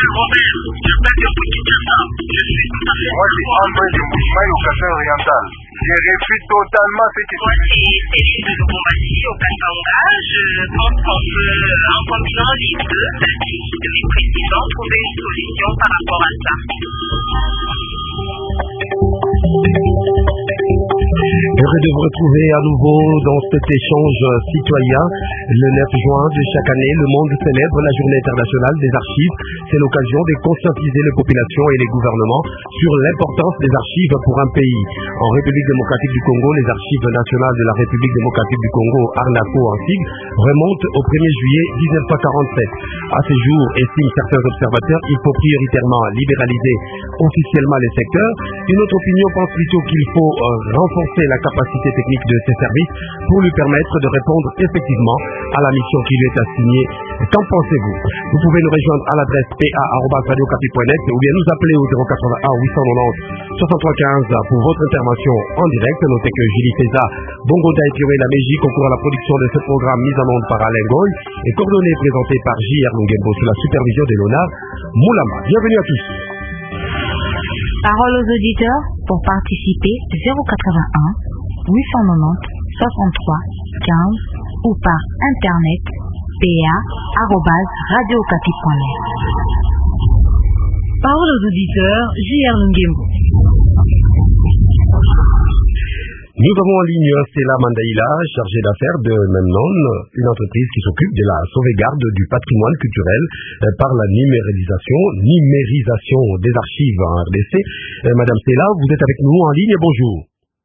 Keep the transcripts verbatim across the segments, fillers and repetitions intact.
Robert, je m'appelle Kinshasa. Je suis tout à fait. Moi, c'est André de Moussmaï au Café Oriental. Je réfute totalement ce qui se Moi, c'est Céline de Lubumbashi au Katanga. Je pense qu'on peut, en combinant les deux, de mes présidents, trouver une solution par rapport à ça. Heureux de vous retrouver à nouveau dans cet échange citoyen. Le neuf juin de chaque année, le monde célèbre la Journée internationale des archives. C'est l'occasion de conscientiser les populations et les gouvernements sur l'importance des archives pour un pays. En République démocratique du Congo, les archives nationales de la République démocratique du Congo, ARNACO en sigle, remontent au premier juillet mille neuf cent quarante-sept. À ce jour, estiment certains observateurs, il faut prioritairement libéraliser officiellement les secteurs. Une autre opinion pense plutôt qu'il faut euh, renforcer la capacité technique de ces services pour lui permettre de répondre effectivement à la mission qui lui est assignée. Qu'en pensez-vous? Vous pouvez nous rejoindre à l'adresse p a arobase radio okapi point net ou bien nous appeler au zéro quatre-vingt-un huit cent quatre-vingt-dix soixante-trois quinze pour votre intervention en direct. Notez que Julie César, Bongoda et Purée la Mégie concourent à la production de ce programme mis en onde par Alain Goy et coordonné et présenté par J R Lungembo sous la supervision de Léonard Moulama. Bienvenue à tous. Parole aux auditeurs pour participer zéro quatre-vingt-un huit cent quatre-vingt-dix soixante-trois quinze ou par internet p a arobase radio okapi point net. Parole aux auditeurs J R Lungembo. Nous avons en ligne Stella Mandaïla, chargée d'affaires de Memnon, une entreprise qui s'occupe de la sauvegarde du patrimoine culturel par la numérisation, numérisation des archives en R D C. Madame Stella, vous êtes avec nous en ligne, bonjour.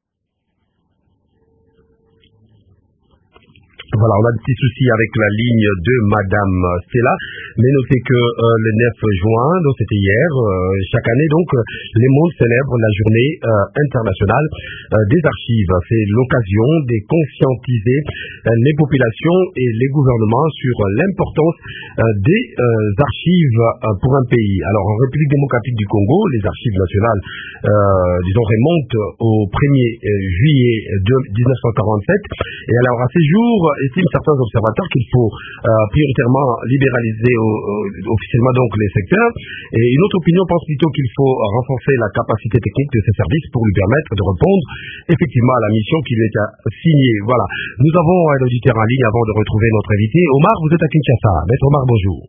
Voilà, on a des petits soucis avec la ligne de Madame Stella, mais notez que euh, le neuf juin, donc c'était hier, euh, chaque année donc, les mondes célèbrent la journée euh, internationale euh, des archives. C'est l'occasion de conscientiser euh, les populations et les gouvernements sur euh, l'importance euh, des euh, archives euh, pour un pays. Alors en République démocratique du Congo, les archives nationales, euh, disons, remontent au premier juillet de mille neuf cent quarante-sept, et alors à ces jours, estiment certains observateurs qu'il faut euh, prioritairement libéraliser au, au, officiellement donc les secteurs, et une autre opinion pense plutôt qu'il faut renforcer la capacité technique de ces services pour lui permettre de répondre effectivement à la mission qui lui est assignée. Voilà. Nous avons un auditeur en ligne avant de retrouver notre invité. Omar, vous êtes à Kinshasa. Maître Omar, bonjour.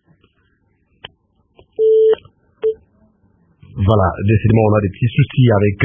Voilà, décidément on a des petits soucis avec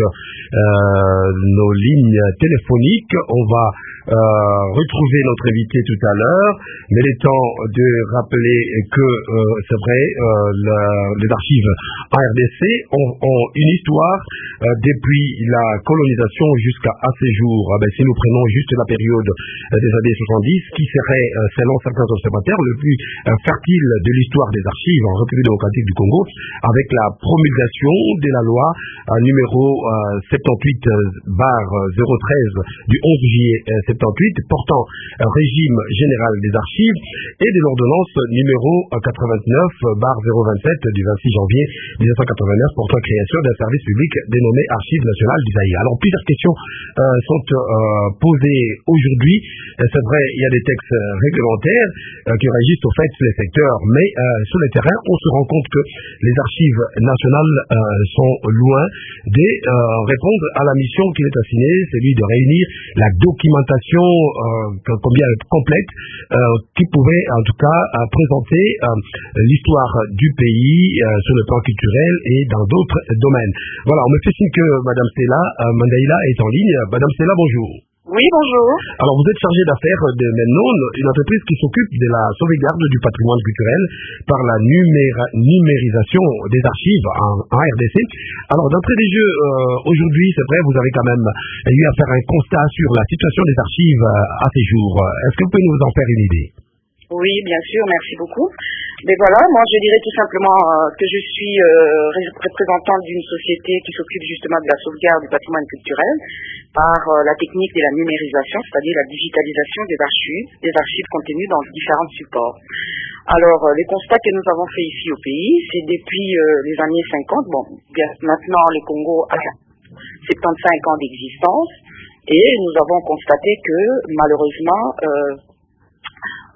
euh, nos lignes téléphoniques. On va euh, retrouver notre invité tout à l'heure, mais il est temps de rappeler que euh, c'est vrai, euh, la, les archives en R D C ont, ont une histoire euh, depuis la colonisation jusqu'à à ces jours. Ah ben, si nous prenons juste la période euh, des années soixante-dix, qui serait, euh, selon certains observateurs, le plus euh, fertile de l'histoire des archives en République démocratique du Congo, avec la promulgation de la loi euh, numéro euh, soixante-dix-huit barre zéro treize du onze juillet soixante-dix-huit portant un régime général des archives et de l'ordonnance numéro quatre-vingt-neuf barre zéro vingt-sept du vingt-six janvier mille neuf cent quatre-vingt-neuf portant création d'un service public dénommé Archives nationales du Zaïre. Alors plusieurs questions euh, sont euh, posées aujourd'hui. C'est vrai, il y a des textes réglementaires euh, qui régissent au fait les secteurs, mais euh, sur le terrain, on se rend compte que les archives nationales Euh, sont loin de euh, répondre à la mission qui est assignée, celui de réunir la documentation euh, combien complète euh, qui pouvait en tout cas euh, présenter euh, l'histoire du pays euh, sur le plan culturel et dans d'autres domaines. Voilà, on me fait signe que Madame Stella euh, Mandaïla est en ligne. Madame Stella, bonjour. Oui, bonjour. Alors, vous êtes chargé d'affaires de Memnon, une entreprise qui s'occupe de la sauvegarde du patrimoine culturel par la numéra- numérisation des archives en, en R D C. Alors, d'entrée des jeux, euh, aujourd'hui, c'est vrai, vous avez quand même eu à faire un constat sur la situation des archives euh, à ces jours. Est-ce que vous pouvez nous en faire une idée? Oui, bien sûr, merci beaucoup. Mais voilà, moi je dirais tout simplement euh, que je suis euh, représentante d'une société qui s'occupe justement de la sauvegarde du patrimoine culturel par euh, la technique de la numérisation, c'est-à-dire la digitalisation des archives, des archives contenues dans différents supports. Alors, euh, les constats que nous avons faits ici au pays, c'est depuis euh, les années cinquante, bon, bien, maintenant le Congo a soixante-quinze ans d'existence, et nous avons constaté que malheureusement, euh,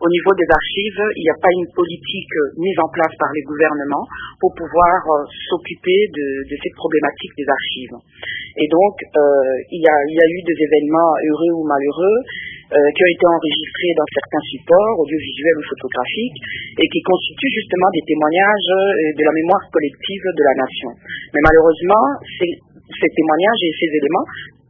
Au niveau des archives, il n'y a pas une politique mise en place par les gouvernements pour pouvoir euh, s'occuper de, de cette problématique des archives. Et donc, euh, il, y a, il y a eu des événements heureux ou malheureux euh, qui ont été enregistrés dans certains supports audiovisuels ou photographiques et qui constituent justement des témoignages de la mémoire collective de la nation. Mais malheureusement, ces, ces témoignages et ces éléments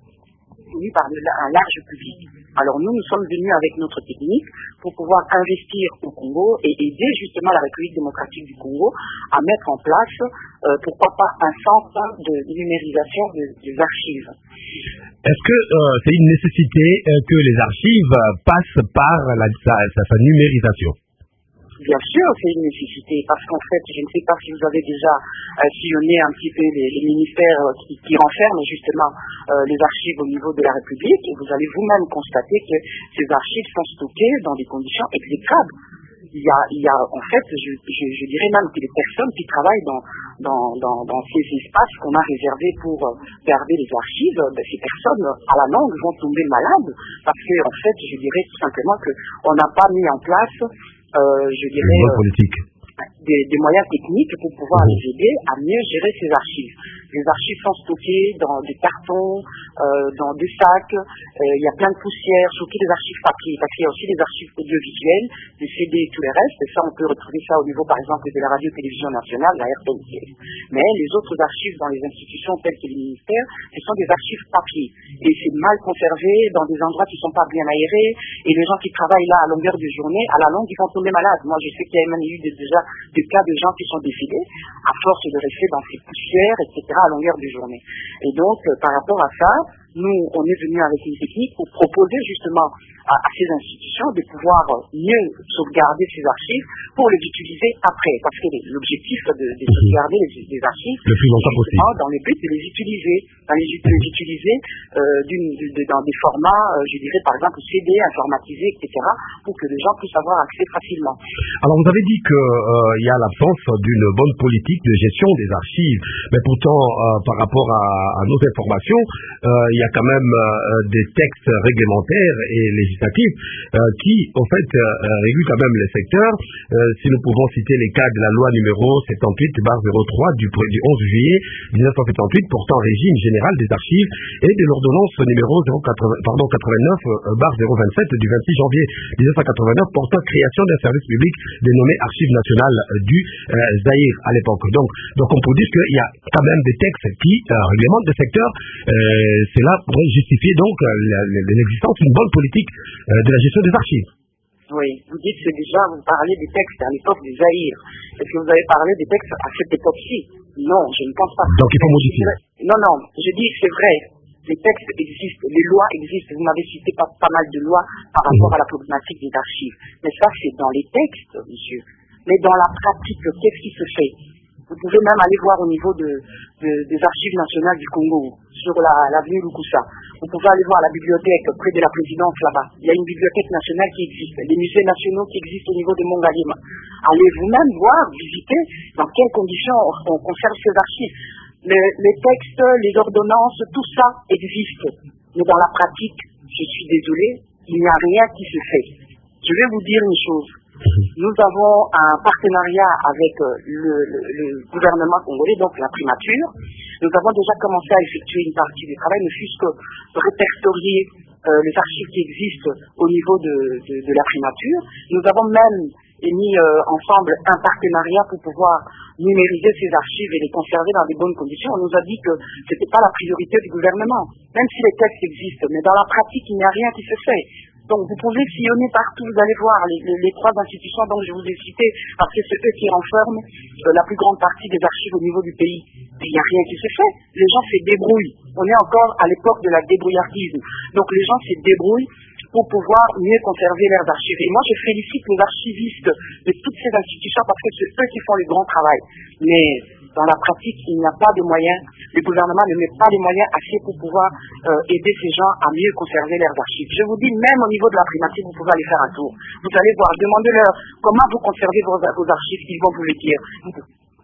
oui, par un large public. Alors nous, nous sommes venus avec notre technique pour pouvoir investir au Congo et aider justement la République démocratique du Congo à mettre en place, euh, pourquoi pas, un centre de numérisation de, des archives. Est-ce que euh, c'est une nécessité euh, que les archives euh, passent par la, sa, sa, sa numérisation? Bien sûr, c'est une nécessité, parce qu'en fait, je ne sais pas si vous avez déjà euh, sillonné un petit peu les, les ministères euh, qui, qui renferment justement euh, les archives au niveau de la République, et vous allez vous-même constater que ces archives sont stockées dans des conditions exécrables. Il y a, il y a en fait, je, je, je dirais même que les personnes qui travaillent dans, dans, dans, dans ces espaces qu'on a réservés pour euh, garder les archives, euh, ben, ces personnes, à la longue, vont tomber malades, parce que, en fait, je dirais tout simplement qu'on n'a pas mis en place Euh, je dirais, euh, des, des moyens techniques pour pouvoir les aider à mieux gérer ces archives. Les archives sont stockées dans des cartons, euh, dans des sacs, euh, il y a plein de poussière, surtout les archives papier, parce qu'il y a aussi des archives audiovisuelles, des C D et tout le reste, et ça on peut retrouver ça au niveau par exemple de la radio-télévision nationale, la R T N C. Mais les autres archives dans les institutions telles que les ministères, ce sont des archives papier, et c'est mal conservé dans des endroits qui ne sont pas bien aérés, et les gens qui travaillent là à longueur de journée, à la longue ils vont tomber malades. Moi je sais qu'il y a même eu des, déjà des cas de gens qui sont décédés à force de rester dans ces poussières, et cetera à longueur de journée. Et donc, euh, par rapport à ça, nous, on est venu avec une technique pour proposer justement à, à ces institutions de pouvoir mieux sauvegarder ces archives pour les utiliser après. Parce que l'objectif de, de sauvegarder les, les archives, le plus longtemps possible, dans le but de les utiliser, dans les, de les utiliser euh, d'une, de, de, dans des formats, euh, je dirais par exemple C D, informatisés, et cetera, pour que les gens puissent avoir accès facilement. Alors vous avez dit qu'il euh, y a l'absence d'une bonne politique de gestion des archives, mais pourtant euh, par rapport à, à nos informations, euh, il y a quand même euh, des textes réglementaires et législatifs euh, qui, en fait, euh, régulent quand même les secteurs. Euh, si nous pouvons citer les cas de la loi numéro soixante-dix-huit zéro trois du, du onze juillet mille neuf cent soixante-dix-huit portant régime général des archives et de l'ordonnance numéro zéro quatre-vingt-neuf zéro vingt-sept du vingt-six janvier mille neuf cent quatre-vingt-neuf portant création d'un service public dénommé Archives nationales du euh, Zaïre à l'époque. Donc, donc on peut dire qu'il y a quand même des textes qui euh, réglementent des secteurs. Euh, c'est là pour justifier donc l'existence d'une bonne politique euh, de la gestion des archives. Oui, vous dites que déjà, vous parlez des textes à l'époque du Zaïre. Est-ce que vous avez parlé des textes à cette époque-ci? Non, je ne pense pas. Donc il faut modifier. Non, non, je dis que c'est vrai. Les textes existent, les lois existent. Vous m'avez cité pas, pas mal de lois par rapport mmh. à la problématique des archives. Mais ça, c'est dans les textes, monsieur. Mais dans la pratique, qu'est-ce qui se fait? Vous pouvez même aller voir au niveau de, de, des archives nationales du Congo, sur l'avenue la, Lukusa. Vous pouvez aller voir la bibliothèque près de la présidence là-bas. Il y a une bibliothèque nationale qui existe, des musées nationaux qui existent au niveau de Mongalima. Allez vous-même voir, visiter dans quelles conditions on conserve ces archives. Le, les textes, les ordonnances, tout ça existe. Mais dans la pratique, je suis désolé, il n'y a rien qui se fait. Je vais vous dire une chose. Nous avons un partenariat avec le, le, le gouvernement congolais, donc la primature. Nous avons déjà commencé à effectuer une partie du travail, ne fût-ce que répertorier euh, les archives qui existent au niveau de, de, de la primature. Nous avons même mis euh, ensemble un partenariat pour pouvoir numériser ces archives et les conserver dans de bonnes conditions. On nous a dit que ce n'était pas la priorité du gouvernement, même si les textes existent. Mais dans la pratique, il n'y a rien qui se fait. Donc vous pouvez sillonner partout, vous allez voir les, les, les trois institutions dont je vous ai citées, parce que c'est eux qui renferment euh, la plus grande partie des archives au niveau du pays. Mais il n'y a rien qui se fait. Les gens se débrouillent. On est encore à l'époque de la débrouillardisme. Donc les gens se débrouillent pour pouvoir mieux conserver leurs archives. Et moi je félicite les archivistes de toutes ces institutions parce que c'est eux qui font le grand travail. Mais dans la pratique, il n'y a pas de moyens. Le gouvernement ne met pas les moyens assez pour pouvoir euh, aider ces gens à mieux conserver leurs archives. Je vous dis, même au niveau de la primature, vous pouvez aller faire un tour. Vous allez voir, demandez-leur comment vous conservez vos, vos archives, ils vont vous le dire.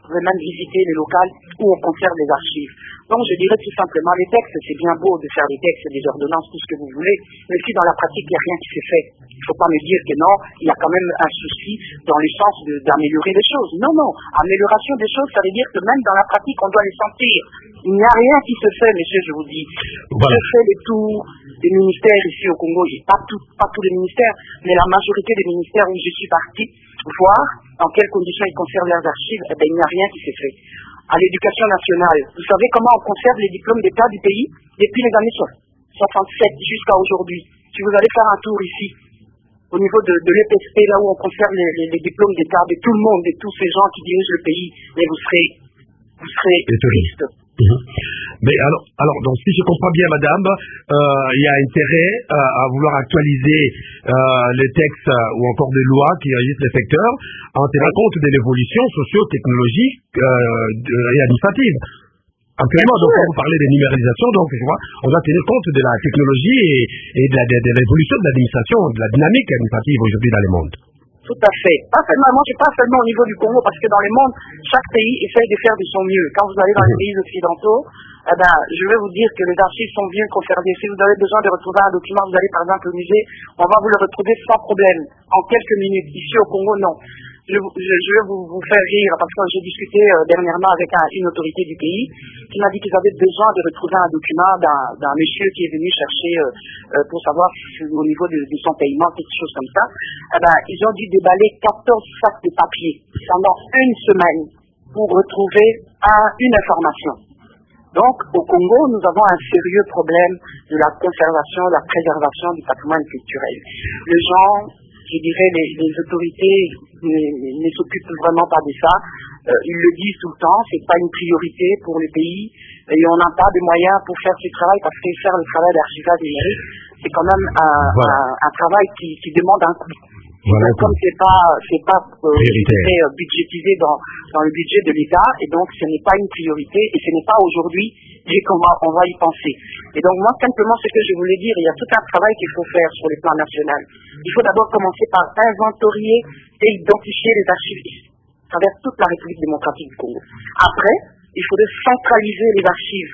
pouvez même visiter les locales où on conserve les archives. Donc je dirais tout simplement, les textes, c'est bien beau de faire des textes et des ordonnances, tout ce que vous voulez, mais si dans la pratique il n'y a rien qui s'est fait, il ne faut pas me dire que non, il y a quand même un souci dans le sens de, d'améliorer les choses. Non, non, amélioration des choses, ça veut dire que même dans la pratique, on doit les sentir. Il n'y a rien qui se fait, monsieur, je vous dis. Voilà. Je fais le tour des ministères ici au Congo, pas, tout, pas tous les ministères, mais la majorité des ministères où je suis partie, voir dans quelles conditions ils conservent leurs archives, eh bien, il n'y a rien qui s'est fait. À l'éducation nationale, vous savez comment on conserve les diplômes d'État du pays depuis les années soixante-sept jusqu'à aujourd'hui. Si vous allez faire un tour ici, au niveau de, de l'E P S P, là où on conserve les, les, les diplômes d'État de tout le monde, de tous ces gens qui dirigent le pays, mais vous serez, vous serez triste. Mmh. Mais alors, alors donc, si je comprends bien, madame, euh, il y a intérêt euh, à vouloir actualiser euh, les textes euh, ou encore des lois qui régissent les secteurs en tenant compte de l'évolution socio-technologique euh, et administrative. Actuellement, donc, quand vous parlez de numérisation, donc, je vois, on va tenir compte de la technologie et, et de, la, de, de l'évolution de l'administration, de la dynamique administrative aujourd'hui dans le monde. Tout à fait. Pas seulement, moi, je pas seulement au niveau du Congo, parce que dans le monde, chaque pays essaye de faire de son mieux. Quand vous allez dans les pays occidentaux, eh ben, je vais vous dire que les archives sont bien conservées. Si vous avez besoin de retrouver un document, vous allez par exemple au musée, on va vous le retrouver sans problème, en quelques minutes. Ici au Congo, non. Je, je, je vais vous, vous faire rire, parce que j'ai discuté euh, dernièrement avec un, une autorité du pays qui m'a dit qu'ils avaient besoin de retrouver un document d'un, d'un monsieur qui est venu chercher euh, euh, pour savoir si, au niveau de, de son paiement, quelque chose comme ça. Eh ben, ils ont dû déballer quatorze sacs de papier pendant une semaine pour retrouver un, une information. Donc, au Congo, nous avons un sérieux problème de la conservation, de la préservation du patrimoine culturel. Les gens, je dirais, les, les autorités ne, ne s'occupent vraiment pas de ça. Euh, ils le disent tout le temps, c'est pas une priorité pour le pays et on n'a pas de moyens pour faire ce travail parce que faire le travail d'archivage numérique, c'est quand même un, voilà. un, un travail qui, qui demande un coût. Voilà. Donc, comme c'est pas, c'est pas euh, budgétisé dans, dans le budget de l'État, et donc ce n'est pas une priorité, et ce n'est pas aujourd'hui qu'on va, on va y penser. Et donc moi, simplement, ce que je voulais dire, il y a tout un travail qu'il faut faire sur le plan national. Il faut d'abord commencer par inventorier et identifier les archives à travers toute la République démocratique du Congo. Après, il faudrait centraliser les archives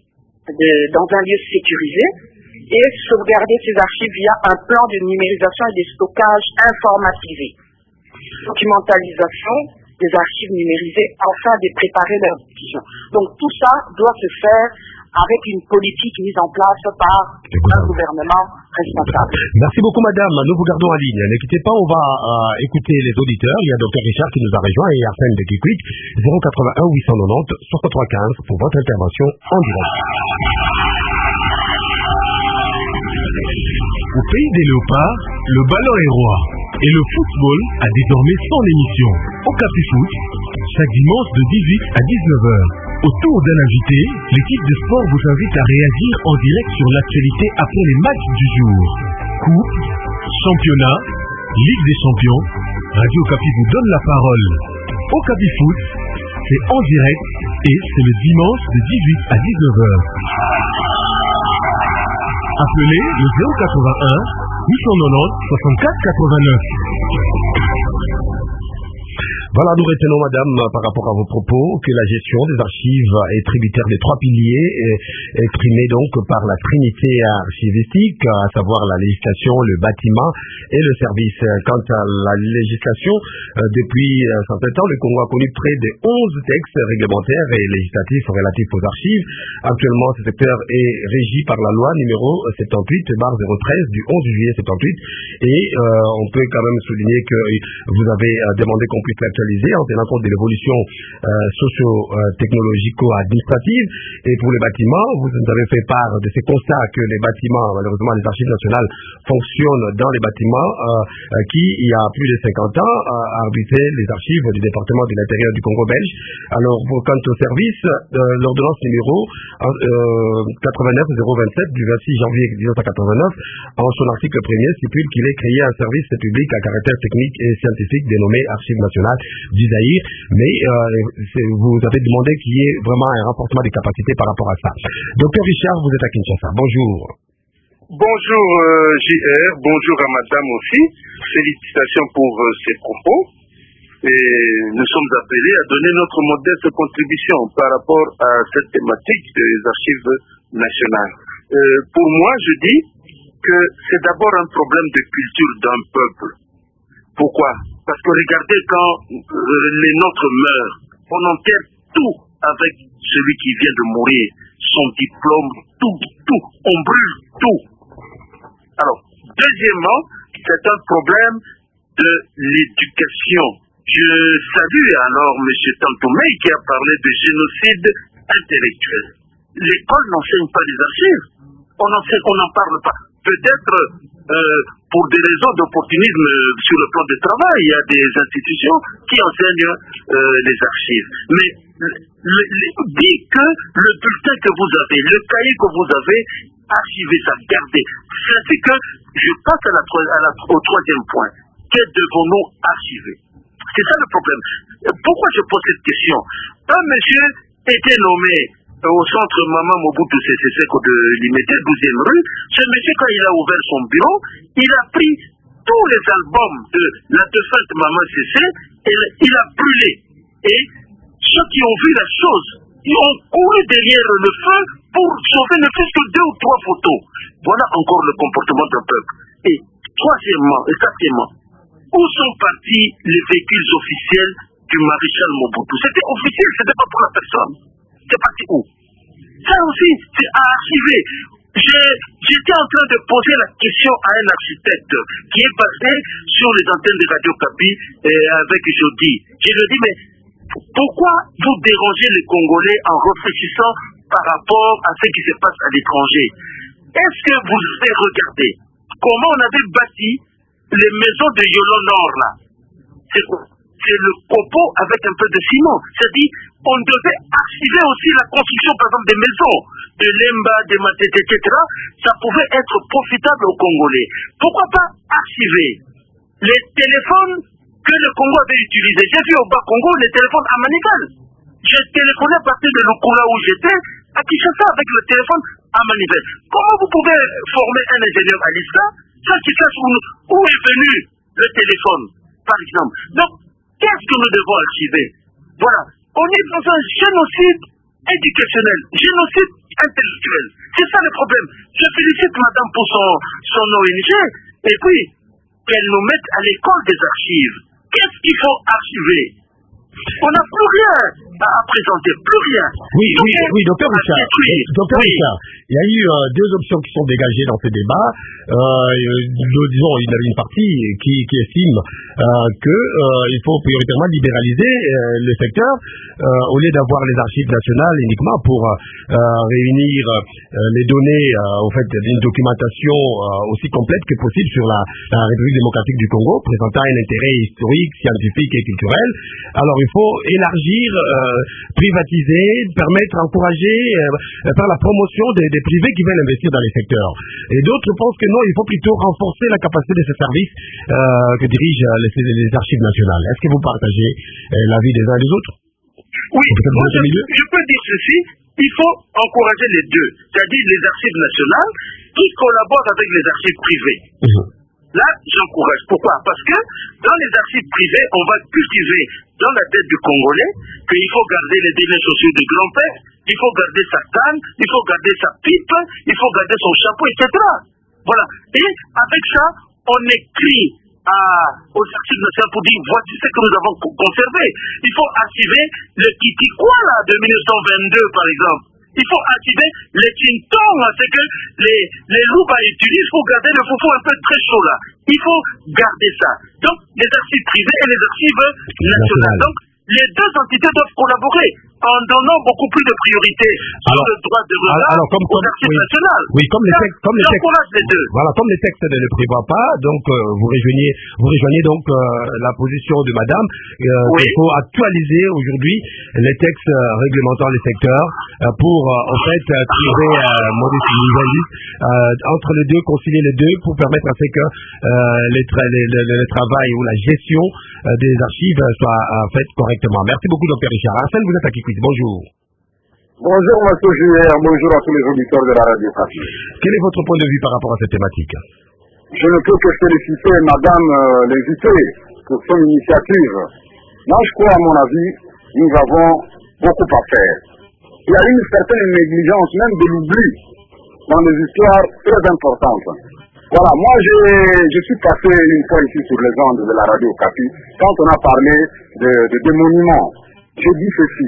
de, dans un lieu sécurisé, et sauvegarder ces archives via un plan de numérisation et de stockage informatisé. Documentalisation des archives numérisées afin de préparer leur diffusion. Donc tout ça doit se faire avec une politique mise en place par un gouvernement responsable. Merci beaucoup madame, nous vous gardons en ligne. Ne quittez pas, on va euh, écouter les auditeurs. Il y a docteur Richard qui nous a rejoint et Arsène de Kikuik, zéro quatre-vingt-un huit cent quatre-vingt-dix soixante-trois quinze pour votre intervention en direct. Au pays des léopards, le ballon est roi et le football a désormais son émission. Au Capifoot, chaque dimanche de dix-huit à dix-neuf heures. Autour d'un invité, l'équipe de sport vous invite à réagir en direct sur l'actualité après les matchs du jour. Coupe, championnat, Ligue des champions, Radio Capi vous donne la parole. Au Capifoot, c'est en direct et c'est le dimanche de dix-huit à dix-neuf heures. Appelez le zéro quatre-vingt-un huit cent quatre-vingt-dix soixante-quatre quatre-vingt-neuf. Voilà, nous retenons, madame, par rapport à vos propos, que la gestion des archives est tributaire des trois piliers exprimés donc par la trinité archivistique, à savoir la législation, le bâtiment et le service. Quant à la législation, depuis un certain temps, le Congo a connu près de onze textes réglementaires et législatifs relatifs aux archives. Actuellement, ce secteur est régi par la loi numéro soixante-dix-huit barre zéro treize du onze juillet soixante-dix-huit et euh, on peut quand même souligner que vous avez demandé qu'on puisse l'actualiser en tenant compte de l'évolution euh, socio-technologico-administrative. Et pour les bâtiments, vous nous avez fait part de ces constats que les bâtiments, malheureusement les archives nationales, fonctionnent dans les bâtiments euh, qui, il y a plus de cinquante ans, euh, abritaient les archives du département de l'intérieur du Congo belge. Alors, pour, quant au service, euh, l'ordonnance numéro euh, quatre-vingt-neuf zéro vingt-sept du vingt-six janvier dix-neuf cent quatre-vingt-neuf, en son article premier, stipule qu'il est créé un service public à caractère technique et scientifique dénommé Archives nationales du Zaïre, mais euh, vous avez demandé qu'il y ait vraiment un renforcement des capacités par rapport à ça. Docteur Richard, vous êtes à Kinshasa. Bonjour. Bonjour euh, J R, bonjour à madame aussi. Félicitations pour euh, ces propos. et nous sommes appelés à donner notre modeste contribution par rapport à cette thématique des archives nationales. Euh, pour moi, je dis que c'est d'abord un problème de culture d'un peuple. Pourquoi? Parce que regardez, quand euh, les nôtres meurent, on enterre tout avec celui qui vient de mourir, son diplôme, tout, tout, on brûle tout. Alors, deuxièmement, c'est un problème de l'éducation. Je salue alors M. Tantoumé qui a parlé de génocide intellectuel. L'école n'enseigne pas les archives. On n'en parle pas. Peut-être euh, pour des raisons d'opportunisme sur le plan du travail, il y a des institutions qui enseignent euh, les archives. Mais le, le, dit que le bulletin que vous avez, le cahier que vous avez, archivé ça, gardez. C'est que je passe à la, à la, au troisième point. Que devons-nous archiver? C'est ça le problème. Pourquoi je pose cette question? Un monsieur était nommé au centre Maman Mobutu Sese Seko de Limete, douzième rue. Ce monsieur, quand il a ouvert son bureau, il a pris tous les albums de la défunte Maman Sese et il a brûlé. Et ceux qui ont vu la chose, ils ont couru derrière le feu pour sauver ne fût que deux ou trois photos. Voilà encore le comportement d'un peuple. Et troisièmement, et quatrièmement, où sont partis les véhicules officiels du maréchal Mobutu? C'était officiel, c'était pas pour la personne. C'est parti où? Ça aussi, c'est à archiver. J'étais en train de poser la question à un architecte qui est passé sur les antennes de Radio Kapi avec Jody. Je lui ai dit, mais pourquoi vous dérangez les Congolais en réfléchissant par rapport à ce qui se passe à l'étranger? Est-ce que vous avez regardé comment on avait bâti les maisons de Yolo Nord là? C'est quoi? C'est le copeau avec un peu de ciment. C'est-à-dire, on devait archiver aussi la construction, par exemple, des maisons, de Lemba, de Matete, et cetera. Ça pouvait être profitable aux Congolais. Pourquoi pas archiver les téléphones que le Congo avait utilisés? J'ai vu au Bas-Congo les téléphones à manivelle. J'ai téléphoné à partir de Lukula où j'étais, à Kinshasa avec le téléphone à manivelle. Comment vous pouvez former un ingénieur à l'ISLA sans qu'il sache où, où est venu le téléphone, par exemple? Donc, qu'est-ce que nous devons archiver? Voilà. On est dans un génocide éducationnel, génocide intellectuel. C'est ça le problème. Je félicite madame pour son, son O N G, et puis qu'elle nous mette à l'école des archives. Qu'est-ce qu'il faut archiver? On n'a plus rien à présenter, plus rien. Oui, oui, oui, docteur Richard. Docteur oui. Richard, il y a eu euh, deux options qui sont dégagées dans ce débat. Euh, disons, il y avait une partie qui, qui estime euh, que euh, il faut prioritairement libéraliser euh, le secteur euh, au lieu d'avoir les archives nationales uniquement pour euh, réunir euh, les données euh, au fait d'une documentation euh, aussi complète que possible sur la, la République démocratique du Congo, présentant un intérêt historique, scientifique et culturel. Alors, il faut élargir, euh, privatiser, permettre, encourager, euh, faire la promotion des, des privés qui veulent investir dans les secteurs. Et d'autres pensent que non, il faut plutôt renforcer la capacité de ces services euh, que dirigent les, les archives nationales. Est-ce que vous partagez euh, l'avis des uns et des autres? Oui, moi, je, je peux dire ceci, il faut encourager les deux, c'est-à-dire les archives nationales qui collaborent avec les archives privées. Mmh. Là, j'encourage. Pourquoi? Parce que dans les archives privées, on va cultiver dans la tête du Congolais qu'il faut garder les données sociaux du grand-père, il faut garder sa canne, il faut garder sa pipe, il faut garder son chapeau, et cetera. Voilà. Et avec ça, on écrit à, aux archives nationales pour dire voici ce que nous avons conservé. Il faut archiver le Kitikwa là, de mille neuf cent vingt-deux, par exemple. Il faut activer les tintons, c'est que les, les loups utilisent pour garder le foufou un peu très chaud là. Il faut garder ça. Donc, les archives privées et les archives nationales. Donc, les deux entités doivent collaborer en donnant beaucoup plus de priorité sur le droit de regard alors, comme, aux archives oui, nationales. Oui, comme les textes, comme les textes, les deux. Voilà, comme les textes ne le prévoient pas, donc euh, vous rejoignez, vous rejoignez donc euh, la position de Madame. Euh, oui. Il faut actualiser aujourd'hui les textes euh, réglementant les secteurs euh, pour euh, en fait euh, trouver euh, euh, entre les deux, concilier les deux pour permettre à ce que euh, les tra les, les, le travail ou la gestion euh, des archives euh, soit euh, faite correctement. Merci beaucoup, docteur Richard. Arsène, vous êtes à Kikwit. Bonjour. Bonjour, monsieur Julien. Bonjour à tous les auditeurs de la radio Kapi. Quel est votre point de vue par rapport à cette thématique? Je ne peux que féliciter madame euh, l'invitée pour son initiative. Moi, je crois, à mon avis, nous avons beaucoup à faire. Il y a une certaine négligence, même de l'oubli, dans des histoires très importantes. Voilà, moi, je, je suis passé une fois ici sur les ondes de la radio Okapi, quand on a parlé de, de, de monuments. J'ai dit ceci: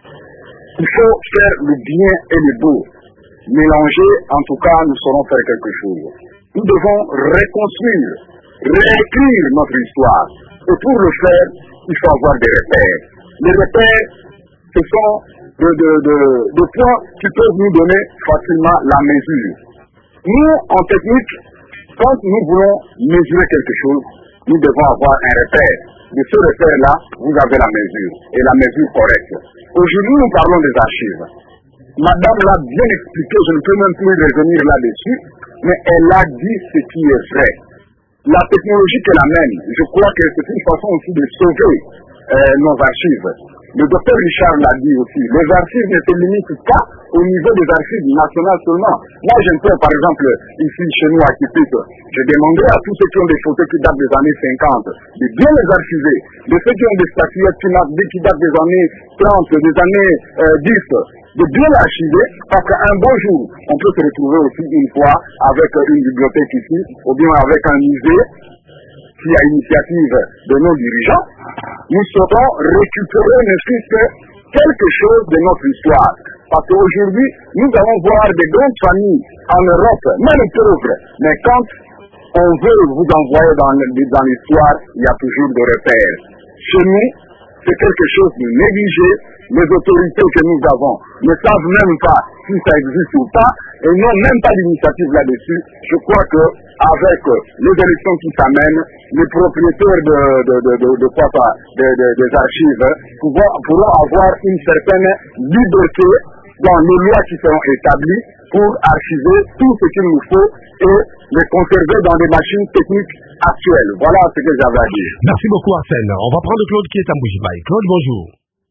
il faut faire le bien et le beau. Mélanger, en tout cas, nous saurons faire quelque chose. Nous devons reconstruire, réécrire notre histoire. Et pour le faire, il faut avoir des repères. Les repères, ce sont de, de, de, de points qui peuvent nous donner facilement la mesure. Nous, en technique, quand nous voulons mesurer quelque chose, nous devons avoir un repère. De ce repère-là, vous avez la mesure, et la mesure correcte. Aujourd'hui, nous parlons des archives. Madame l'a bien expliqué, je ne peux même plus revenir là-dessus, mais elle a dit ce qui est vrai. La technologie qu'elle amène, je crois que c'est une façon aussi de sauver euh, nos archives. Le docteur Richard l'a dit aussi, les archives ne se limitent pas au niveau des archives nationales seulement. Moi, j'entends par exemple, ici chez nous à Kipit, je demanderai à tous ceux qui ont des photos qui datent des années cinquante de bien les archiver, de ceux qui ont des statuettes qui, qui datent des années trente, des années euh, dix, de bien l'archiver, parce qu'un bon jour, on peut se retrouver aussi une fois avec une bibliothèque ici, ou bien avec un musée qui a initiative de nos dirigeants, nous saurons récupérer ne fût que quelque chose de notre histoire. Parce qu'aujourd'hui, nous allons voir des grandes familles en Europe, même pauvres, mais quand on veut vous envoyer dans, dans l'histoire, il y a toujours des repères. Chez nous, c'est quelque chose de négligé. Les autorités que nous avons ne savent même pas si ça existe ou pas, et n'ont même pas d'initiative là-dessus. Je crois que avec les élections qui s'amènent, les propriétaires de, de, de, de, de, quoi ça, de, de, des archives pourront, pourront avoir une certaine liberté dans les lois qui seront établies pour archiver tout ce qu'il nous faut et les conserver dans des machines techniques actuelles. Voilà ce que j'avais à dire. Merci beaucoup Arsène. On va prendre Claude qui est à Moujibaï. Claude, bonjour.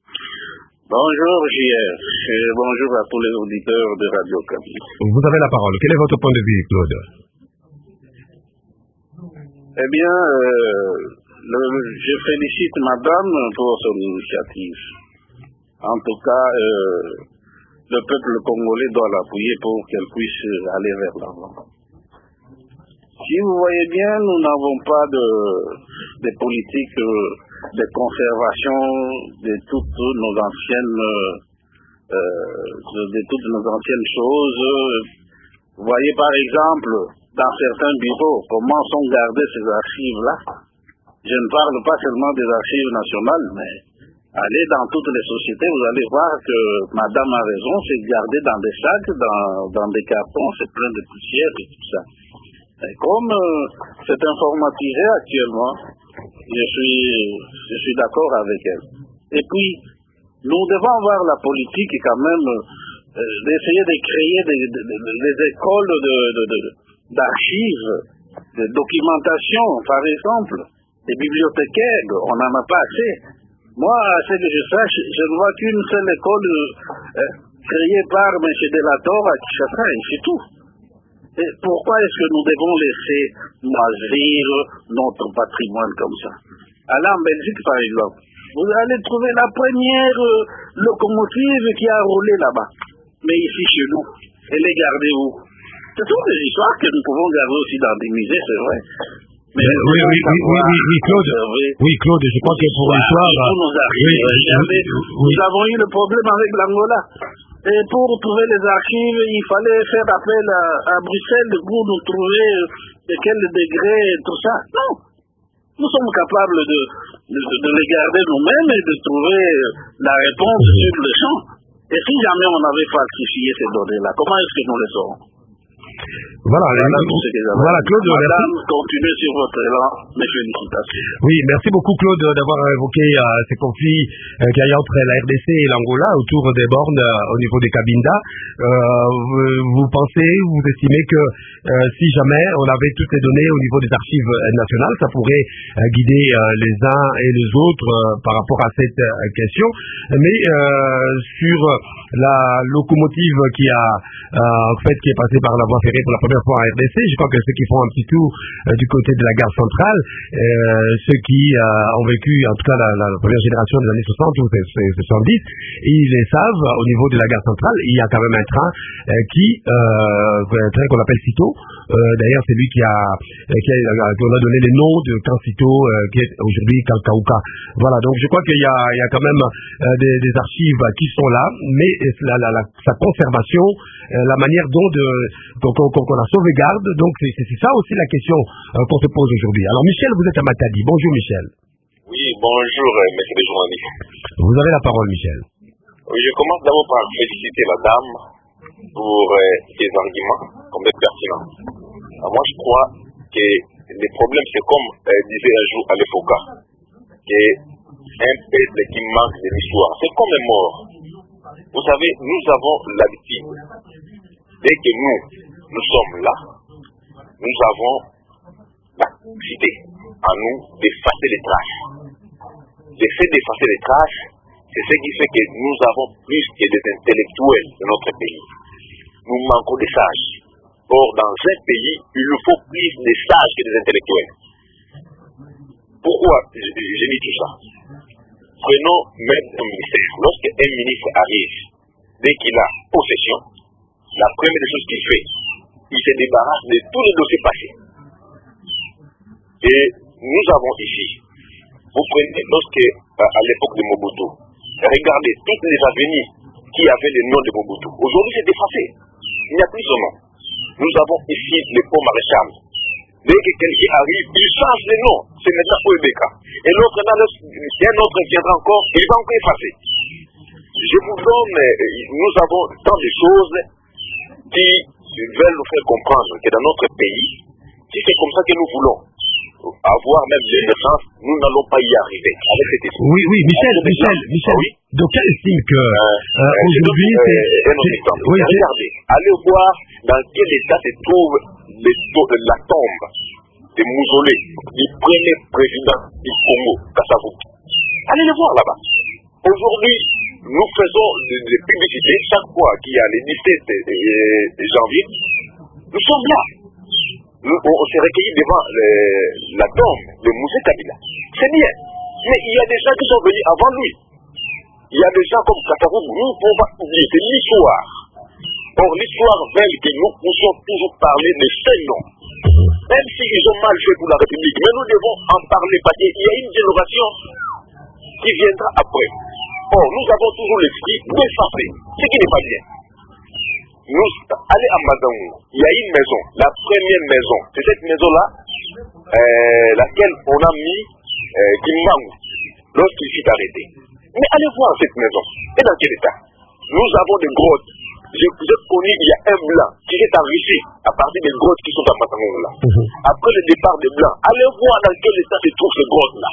Bonjour J R et bonjour à tous les auditeurs de Radio Okapi. Vous avez la parole. Quel est votre point de vue, Claude? Eh bien, euh, le, je félicite Madame pour son initiative. En tout cas, euh, le peuple congolais doit l'appuyer pour qu'elle puisse aller vers l'avant. Si vous voyez bien, nous n'avons pas de, de politique euh, de conservation de toutes nos anciennes euh, de, de toutes nos anciennes choses. Vous voyez par exemple, dans certains bureaux, comment sont gardées ces archives-là. Je ne parle pas seulement des archives nationales, mais allez dans toutes les sociétés, vous allez voir que Madame a raison, c'est gardé dans des sacs, dans, dans des cartons, c'est plein de poussière et tout ça. Et comme euh, c'est informatisé actuellement, je suis, je suis d'accord avec elle. Et puis, nous devons avoir la politique quand même euh, d'essayer de créer des, des, des, des écoles de, de, de, d'archives, de documentation, par exemple, des bibliothécaires, on n'en a pas assez. Moi, à ce que je sache, je ne vois qu'une seule école euh, créée par M. Delator à Kinshasa, et c'est tout. Et pourquoi est-ce que nous devons laisser moisir notre patrimoine comme ça? Allez en Belgique, par exemple, vous allez trouver la première euh, locomotive qui a roulé là-bas. Mais ici, chez nous, elle est gardée où? Ce sont des histoires que nous pouvons garder aussi dans des musées, c'est vrai. Mais oui, oui, oui, oui, oui, oui, Claude. Oui, Claude, je crois que pour l'histoire... Nous, oui, oui. nous avons eu le problème avec l'Angola. Et pour trouver les archives, il fallait faire appel à, à Bruxelles pour nous trouver de quel degré tout ça. Non. Nous sommes capables de, de, de les garder nous-mêmes et de trouver la réponse sur le champ. Et si jamais on avait falsifié ces données-là, comment est-ce que nous les saurons? Voilà, voilà, voilà Claude. Madame, continuez sur votre élan. Mes félicitations. Oui, merci beaucoup Claude d'avoir évoqué euh, ces conflits euh, qu'il y a entre la R D C et l'Angola autour des bornes euh, au niveau des Cabinda. Euh, vous, vous pensez, vous estimez que euh, si jamais on avait toutes les données au niveau des archives nationales, ça pourrait euh, guider euh, les uns et les autres euh, par rapport à cette euh, question. Mais euh, sur la locomotive qui a euh, en fait qui est passée par la voie ferrée pour la première première fois en R D C. Je crois que ceux qui font un petit tour euh, du côté de la gare centrale, euh, ceux qui euh, ont vécu, en tout cas la, la première génération des années soixante ou soixante-dix, ils les savent, au niveau de la gare centrale, il y a quand même un train euh, qui, euh, un train qu'on appelle Cito. Euh, d'ailleurs, c'est lui qui a, qui a, qui a donné les noms de camp Cito, euh, qui est aujourd'hui Kalkaouka. Voilà, donc je crois qu'il y a, il y a quand même euh, des, des archives qui sont là, mais la, la, la, sa conservation, euh, la manière dont de, qu'on, qu'on, qu'on la sauvegarde, donc c'est, c'est ça aussi la question euh, qu'on se pose aujourd'hui. Alors Michel, vous êtes à Matadi. Bonjour Michel. Oui, bonjour, euh, messieurs les journalistes. Vous avez la parole, Michel. Oui, je commence d'abord par féliciter la dame pour euh, ses arguments, comme d'être pertinents. Alors moi, je crois que les problèmes, c'est comme euh, disait un jour à l'époque, qu'un peuple qui manque de l'histoire, c'est comme un mort. Vous savez, nous avons l'habitude, dès que nous, nous sommes là, nous avons la capacité à nous d'effacer les traces. Le fait d'effacer les traces, c'est ce qui fait que nous avons plus que des intellectuels de notre pays. Nous manquons de sages. Or, dans un pays, il nous faut plus de sages que des intellectuels. Pourquoi je, je dis tout ça? Prenons même un ministère. Lorsqu'un ministre arrive, dès qu'il a possession, la première des choses qu'il fait, il se débarrasse de tous les dossiers passés. Et nous avons ici, vous prenez, lorsque, à l'époque de Mobutu, regardez toutes les avenirs qui avaient le nom de Mobutu. Aujourd'hui, c'est effacé. Il n'y a plus son nom. Nous avons ici le pont maréchal. Dès que quelqu'un arrive, il change le nom. C'est maintenant Oebeka. Et l'autre, si un autre viendra encore, il va encore effacer. Je vous donne, nous avons tant de choses qui veulent nous faire comprendre que dans notre pays, si c'est comme ça que nous voulons avoir même l'indépendance, nous n'allons pas y arriver avec cet esprit. Oui, oui, Michel, Michel, Michel, oui. Donc quel estime que euh, euh, aujourd'hui c'est... Euh, un autre exemple. Oui, regardez, allez voir dans quel état se trouve les, la tombe de Mousolé, du premier président du Congo, Kassavou. Allez le voir là-bas. Aujourd'hui, nous faisons des, des publicités chaque fois qu'il y a les dix-sept janvier. Nous sommes là. Nous, on, on s'est recueillis devant le, la tombe de Moussé Kabila. C'est bien. Mais il y a des gens qui sont venus avant lui. Il y a des gens comme Kassavou, nous ne pouvons pas oublier. C'est l'histoire. Or, l'histoire veut que nous puissions toujours parler de ces noms. Même s'ils ont mal fait pour la République. Mais nous devons en parler parce qu'il y a une génération qui viendra après. Or, nous avons toujours l'esprit d'effacer, ce qui n'est pas bien. Nous, allez à Madaou, il y a une maison, la première maison, c'est cette maison-là, euh, laquelle on a mis euh, Kimbangu lorsqu'il fut arrêté. Mais allez voir cette maison. Et dans quel état? Nous avons des grottes. J'ai connu, il y a un blanc qui s'est enrichi à partir des grottes qui sont à Madaou là. Mmh. Après le départ des blancs, allez voir dans quel état se trouvent ces grottes-là.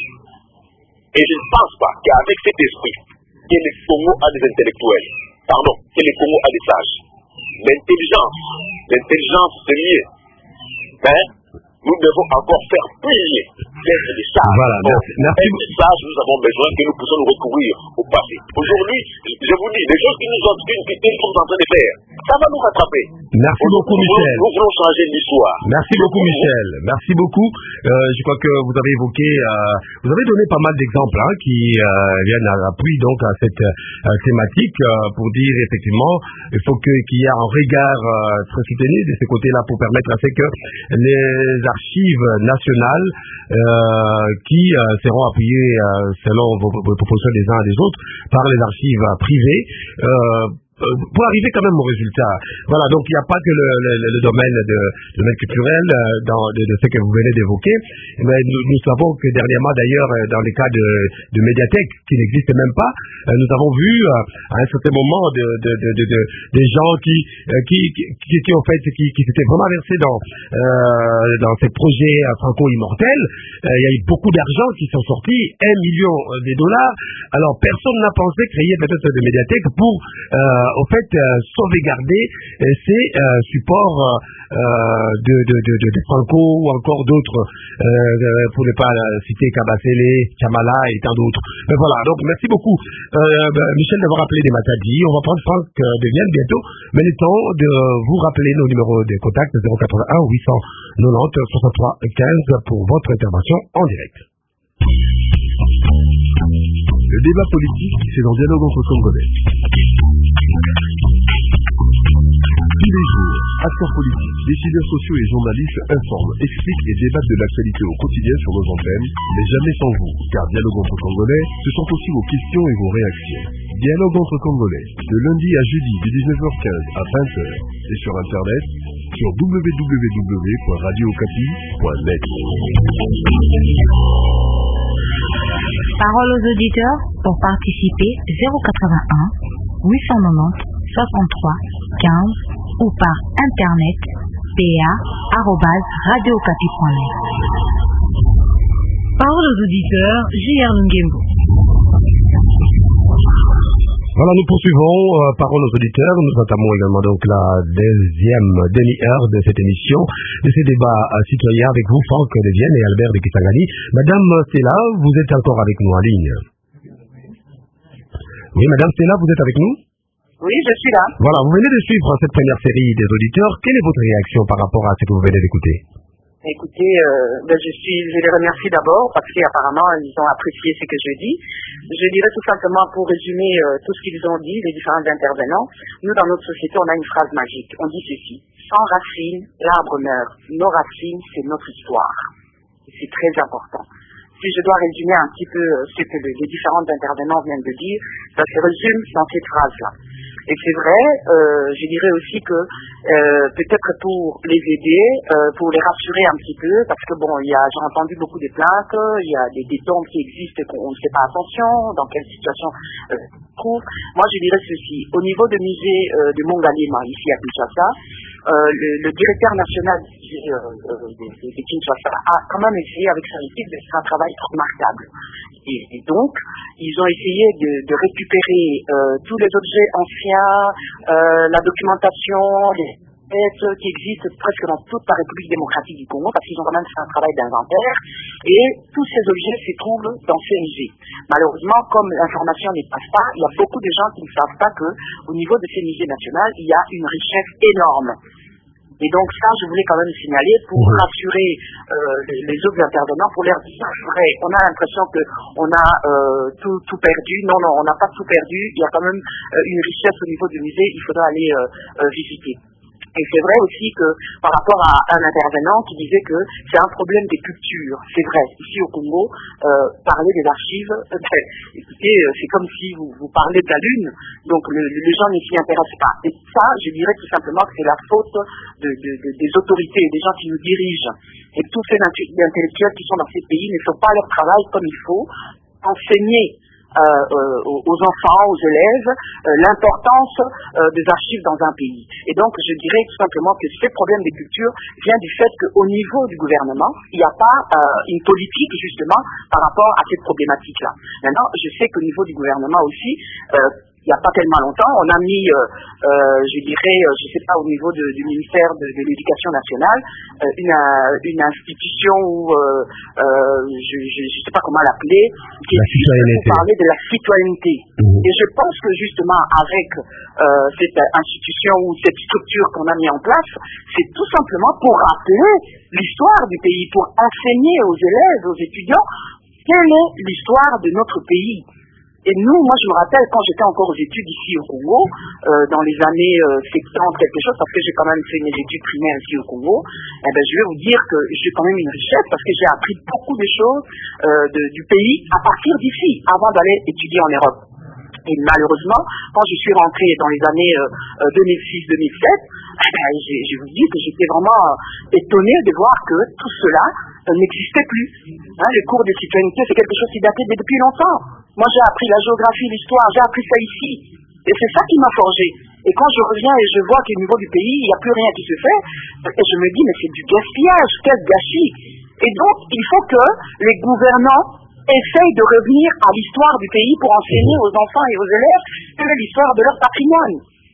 Et je ne pense pas qu'avec cet esprit, que le Congo a des intellectuels, pardon, que le Congo a des sages. L'intelligence, l'intelligence c'est mieux. Mais nous devons encore faire plier d'être des sages. Voilà, merci. merci. Être des sages, nous avons besoin que nous puissions nous recourir au passé. Aujourd'hui, je vous dis, les choses qui nous ont dit que nous sommes en train de faire, ça va nous rattraper. Merci beaucoup, nous, Michel. Nous voulons changer l'histoire. Merci beaucoup, Michel. Merci beaucoup. Euh, je crois que vous avez évoqué, euh, vous avez donné pas mal d'exemples hein, qui euh, viennent à l'appui donc à cette euh, thématique euh, pour dire effectivement, il faut que, qu'il y ait un regard euh, très soutenu de ce côté-là pour permettre à ce que les archives nationales euh, qui euh, seront appuyées euh, selon vos, vos propositions des uns et des autres par les archives euh, privées euh, pour arriver quand même au résultat. Voilà, donc il n'y a pas que le, le, le domaine de, le domaine culturel euh, dans, de, de ce que vous venez d'évoquer, mais nous, nous savons que dernièrement d'ailleurs dans les cas de, de médiathèques qui n'existent même pas, euh, nous avons vu euh, à un certain moment de, de, de, de, de, des gens qui, euh, qui, qui, qui en fait qui, qui s'étaient vraiment versés dans, euh, dans ces projets euh, franco-immortels. Euh, il y a eu beaucoup d'argent qui sont sortis, un million de dollars. Alors personne n'a pensé créer peut-être des médiathèques pour euh, au fait, euh, sauvegarder euh, ces euh, supports euh, de, de, de, de, de Franco ou encore d'autres, euh, pour ne pas citer Kabasele, Kamala et tant d'autres. Mais voilà, donc merci beaucoup euh, Michel d'avoir appelé des Matadi. On va prendre Franck de Vienne bientôt, mais il est temps de vous rappeler nos numéros de contact zéro quatre-vingt-un huit cent quatre-vingt-dix soixante-trois quinze pour votre intervention en direct. Le débat politique, c'est dans Dialogue entre Congolais. Tous les jours, acteurs politiques, décideurs sociaux et journalistes informent, expliquent et débattent de l'actualité au quotidien sur nos antennes, mais jamais sans vous, car Dialogue entre Congolais, ce sont aussi vos questions et vos réactions. Dialogue entre Congolais, de lundi à jeudi de dix-neuf heures quinze à vingt heures, et sur internet, sur w w w point radio okapi point net. Parole aux auditeurs pour participer zéro quatre-vingt-un huit cent quatre-vingt-dix soixante-trois quinze ou par internet p a arobase radio okapi point net. Parole aux auditeurs J R Ngembo. Voilà, nous poursuivons, euh, parole aux auditeurs. Nous entamons également donc la deuxième demi-heure de cette émission, de ces débats euh, citoyens avec vous, Franck de Vienne et Albert de Kisangani. Madame Stella, vous êtes encore avec nous en ligne. Oui, Madame Stella, vous êtes avec nous? Oui, je suis là. Voilà, vous venez de suivre cette première série des auditeurs. Quelle est votre réaction par rapport à ce que vous venez d'écouter? Écoutez, euh, ben je suis, je les remercie d'abord parce qu'apparemment ils ont apprécié ce que je dis. Je dirais tout simplement pour résumer euh, tout ce qu'ils ont dit, les différents intervenants. Nous dans notre société on a une phrase magique. On dit ceci: sans racines, l'arbre meurt. Nos racines, c'est notre histoire. Et c'est très important. Si je dois résumer un petit peu ce que les différents intervenants viennent de dire, ça se résume dans cette phrase-là. Et c'est vrai, euh, je dirais aussi que euh, peut-être pour les aider, euh, pour les rassurer un petit peu, parce que bon, il y a, j'ai entendu beaucoup de plaintes, il y a des, des tombes qui existent qu'on ne fait pas attention, dans quelle situation euh, on se trouve. Moi, je dirais ceci: au niveau du musée euh, de Mongalema, ici à Kinshasa, euh, le, le directeur national du musée euh, de, de, de Kinshasa a quand même essayé avec son équipe de faire un travail remarquable. Et, et donc, ils ont essayé de, de récupérer euh, tous les objets anciens, euh, la documentation, les pièces qui existent presque dans toute la République démocratique du Congo, parce qu'ils ont quand même fait un travail d'inventaire, et tous ces objets se trouvent dans ces musées. Malheureusement, comme l'information n'y passe pas, il y a beaucoup de gens qui ne savent pas qu'au niveau de ces musées nationaux, il y a une richesse énorme. Et donc ça, je voulais quand même signaler pour mmh. rassurer euh, les, les autres intervenants, pour leur dire vrai. On a l'impression que on a euh, tout, tout perdu. Non, non, on n'a pas tout perdu. Il y a quand même euh, une richesse au niveau du musée. Il faudra aller euh, euh, visiter. Et c'est vrai aussi que par rapport à un intervenant qui disait que c'est un problème des cultures. C'est vrai. Ici au Congo, euh, parler des archives, euh, ben, écoutez, c'est comme si vous, vous parlez de la Lune. Donc le, les gens ne s'y intéressent pas. Et ça, je dirais tout simplement que c'est la faute de, de, de, des autorités, des gens qui nous dirigent. Et tous ces intellectuels qui sont dans ces pays ne font pas leur travail comme il faut. Enseigner Euh, euh, aux enfants, aux élèves, euh, l'importance euh, des archives dans un pays. Et donc, je dirais tout simplement que ces problèmes de culture viennent du fait qu'au niveau du gouvernement, il n'y a pas euh, une politique, justement, par rapport à cette problématique-là. Maintenant, je sais qu'au niveau du gouvernement aussi, euh, il n'y a pas tellement longtemps, on a mis, euh, euh, je dirais, euh, je ne sais pas, au niveau de, du ministère de, de l'Éducation nationale, euh, une, euh, une institution où, euh, euh, je ne sais pas comment l'appeler, qui est pour parler de la citoyenneté. Mmh. Et je pense que justement, avec euh, cette institution ou cette structure qu'on a mis en place, c'est tout simplement pour rappeler l'histoire du pays, pour enseigner aux élèves, aux étudiants, quelle est l'histoire de notre pays. Et nous, moi je me rappelle quand j'étais encore aux études ici au Congo, euh, dans les années euh, soixante-dix, quelque chose, parce que j'ai quand même fait mes études primaires ici au Congo, eh ben, je vais vous dire que j'ai quand même une richesse, parce que j'ai appris beaucoup de choses euh, de, du pays à partir d'ici, avant d'aller étudier en Europe. Et malheureusement, quand je suis rentrée dans les années euh, deux mille six deux mille sept, eh ben, je vous dis que j'étais vraiment euh, étonnée de voir que tout cela euh, n'existait plus. Hein, les cours de citoyenneté, c'est quelque chose qui datait depuis longtemps. Moi, j'ai appris la géographie, l'histoire, j'ai appris ça ici. Et c'est ça qui m'a forgé. Et quand je reviens et je vois qu'au niveau du pays, il n'y a plus rien qui se fait, et je me dis, mais c'est du gaspillage, quel gâchis. Et donc, il faut que les gouvernants essayent de revenir à l'histoire du pays pour enseigner aux enfants et aux élèves quelle est l'histoire de leur patrimoine.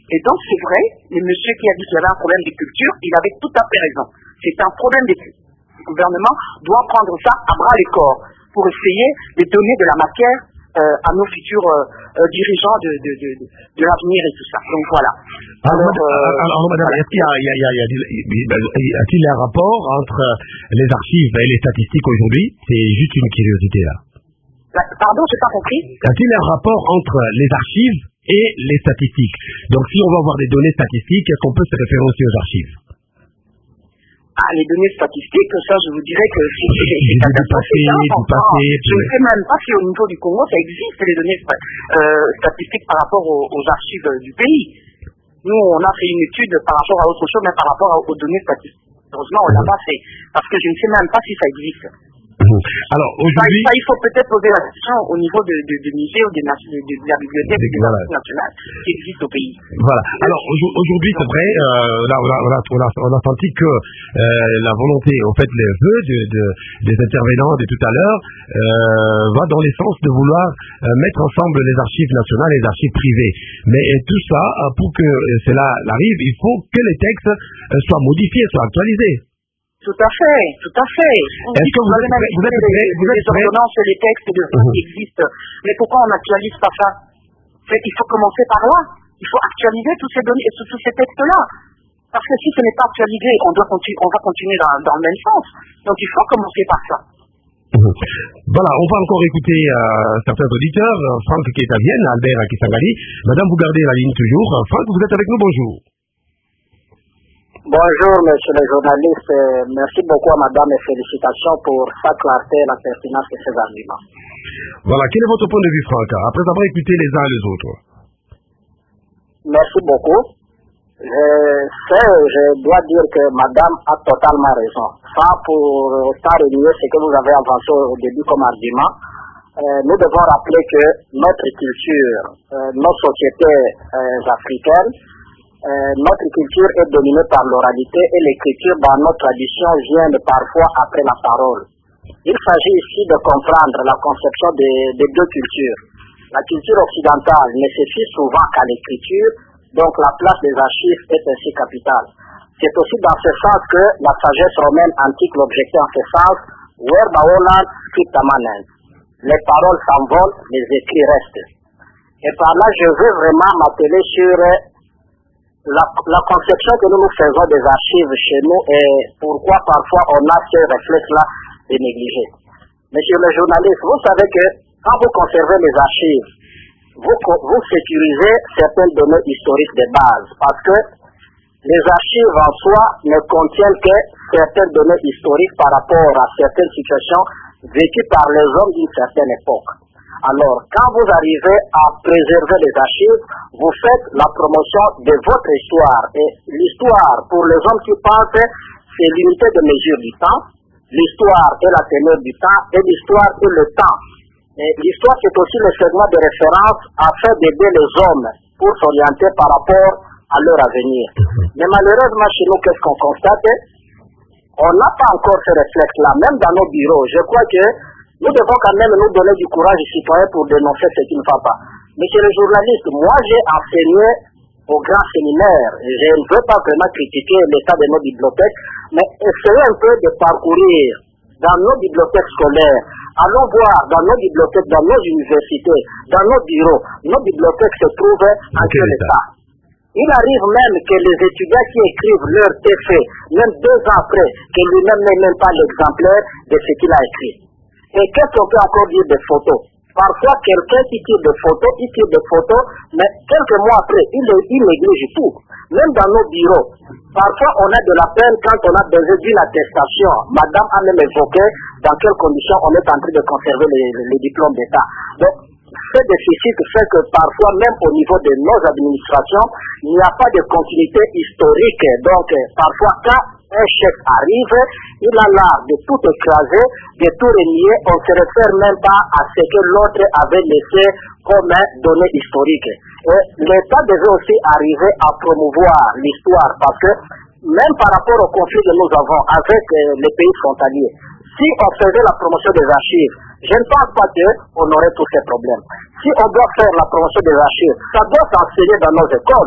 Et donc, c'est vrai, le monsieur qui a dit qu'il y avait un problème de culture, il avait tout à fait raison. C'est un problème de culture. Le gouvernement doit prendre ça à bras le corps pour essayer de donner de la matière euh, à nos futurs euh, euh, dirigeants de, de, de, de, de l'avenir et tout ça. Donc voilà. Alors, alors, euh, alors madame, est-ce qu'il y a, il y a, il y a, il y a, y a-t-il un rapport entre les archives et les statistiques aujourd'hui? C'est juste une curiosité là. Pardon, j'ai pas compris. Y a-t-il un rapport entre les archives et les statistiques? Donc si on va avoir des données statistiques, est-ce qu'on peut se référer aussi aux archives? Ah, les données statistiques, ça, je vous dirais que c'est du passé, du passé. Je ne sais même pas si au niveau du Congo, ça existe, les données euh, statistiques par rapport aux, aux archives du pays. Nous, on a fait une étude par rapport à autre chose, mais par rapport aux données statistiques. Heureusement, on l'a pas fait, parce que je ne sais même pas si ça existe. Alors, aujourd'hui... Ça, ça, il faut peut-être poser la question au niveau de, de, de musées ou de, de, de, de la bibliothèque de voilà. la nationale qui existe au pays. Voilà. Alors, aujourd'hui, c'est vrai, euh, là, on a, on, a, on, a, on a senti que euh, la volonté, en fait, les vœux de, de, des intervenants de tout à l'heure euh, va dans le sens de vouloir euh, mettre ensemble les archives nationales et les archives privées. Mais et tout ça, pour que cela arrive, il faut que les textes euh, soient modifiés, soient actualisés. Tout à fait, tout à fait. Est-ce que vous, vous êtes prêt, vous êtes prêt, vous êtes les ordonnances et les textes de uh-huh. qui existent. Mais pourquoi on n'actualise pas ça? Il faut commencer par là. Il faut actualiser tous ces données, tous, tous ces textes-là. Parce que si ce n'est pas actualisé, on doit continuer, on va continuer dans, dans le même sens. Donc il faut commencer par ça. Uh-huh. Voilà, on va encore écouter euh, certains auditeurs. Franck qui est à Vienne, Albert à Kisangani. Madame, vous gardez la ligne toujours. Franck, vous êtes avec nous, bonjour. Bonjour, monsieur le journaliste. Merci beaucoup à madame et félicitations pour sa clarté et la pertinence de ses arguments. Voilà, quel est votre point de vue, Franck, après avoir écouté les uns et les autres? Merci beaucoup. Je sais, je dois dire que madame a totalement raison. Ça, pour autant renier ce que vous avez avancé au début comme argument, euh, nous devons rappeler que notre culture, euh, nos sociétés euh, africaines, Euh, notre culture est dominée par l'oralité et l'écriture dans nos traditions viennent parfois après la parole. Il s'agit ici de comprendre la conception des, des deux cultures. La culture occidentale ne se fie souvent qu'à l'écriture, donc la place des archives est ainsi capitale. C'est aussi dans ce sens que la sagesse romaine antique l'objectait en ce sens, verba volant scripta manent. Les paroles s'envolent, les écrits restent. Et par là, je veux vraiment m'atteler sur La, la conception que nous nous faisons des archives chez nous et pourquoi parfois on a ce réflexe-là de négliger. Monsieur le journaliste, vous savez que quand vous conservez les archives, vous, vous sécurisez certaines données historiques de base parce que les archives en soi ne contiennent que certaines données historiques par rapport à certaines situations vécues par les hommes d'une certaine époque. Alors, quand vous arrivez à préserver les archives, vous faites la promotion de votre histoire. Et l'histoire, pour les hommes qui pensent, c'est l'unité de mesure du temps. L'histoire est la teneur du temps et l'histoire est le temps. Et l'histoire, c'est aussi le segment de référence afin d'aider les hommes pour s'orienter par rapport à leur avenir. Mais malheureusement, chez nous, qu'est-ce qu'on constate? On n'a pas encore ce réflexe-là, même dans nos bureaux. Je crois que nous devons quand même nous donner du courage aux citoyens pour dénoncer ce qui ne va pas. Monsieur le journaliste, moi j'ai enseigné au grand séminaire. Je ne veux pas vraiment critiquer l'état de nos bibliothèques, mais essayez un peu de parcourir dans nos bibliothèques scolaires. Allons voir dans nos bibliothèques, dans nos universités, dans nos bureaux. Nos bibliothèques se trouvent en quel état? Il arrive même que les étudiants qui écrivent leur T F, même deux ans après, que lui-même n'ait même pas l'exemplaire de ce qu'il a écrit. Et qu'est-ce qu'on peut encore dire des photos? Parfois, quelqu'un qui tire des photos, il tire des photos, mais quelques mois après, il, il néglige tout. Même dans nos bureaux, parfois on a de la peine quand on a besoin d'une attestation. Madame a même évoqué dans quelles conditions on est en train de conserver les, les, les diplômes d'État. Donc, ce déficit fait que parfois, même au niveau de nos administrations, il n'y a pas de continuité historique. Donc, parfois, quand un chef arrive, il a l'art de tout écraser, de tout renier, on ne se réfère même pas à ce que l'autre avait laissé comme données historiques. Et l'État devait aussi arriver à promouvoir l'histoire, parce que même par rapport au conflit que nous avons avec les pays frontaliers, si on faisait la promotion des archives, je ne pense pas qu'on aurait tous ces problèmes. Si on doit faire la promotion des archives, ça doit s'enseigner dans nos écoles.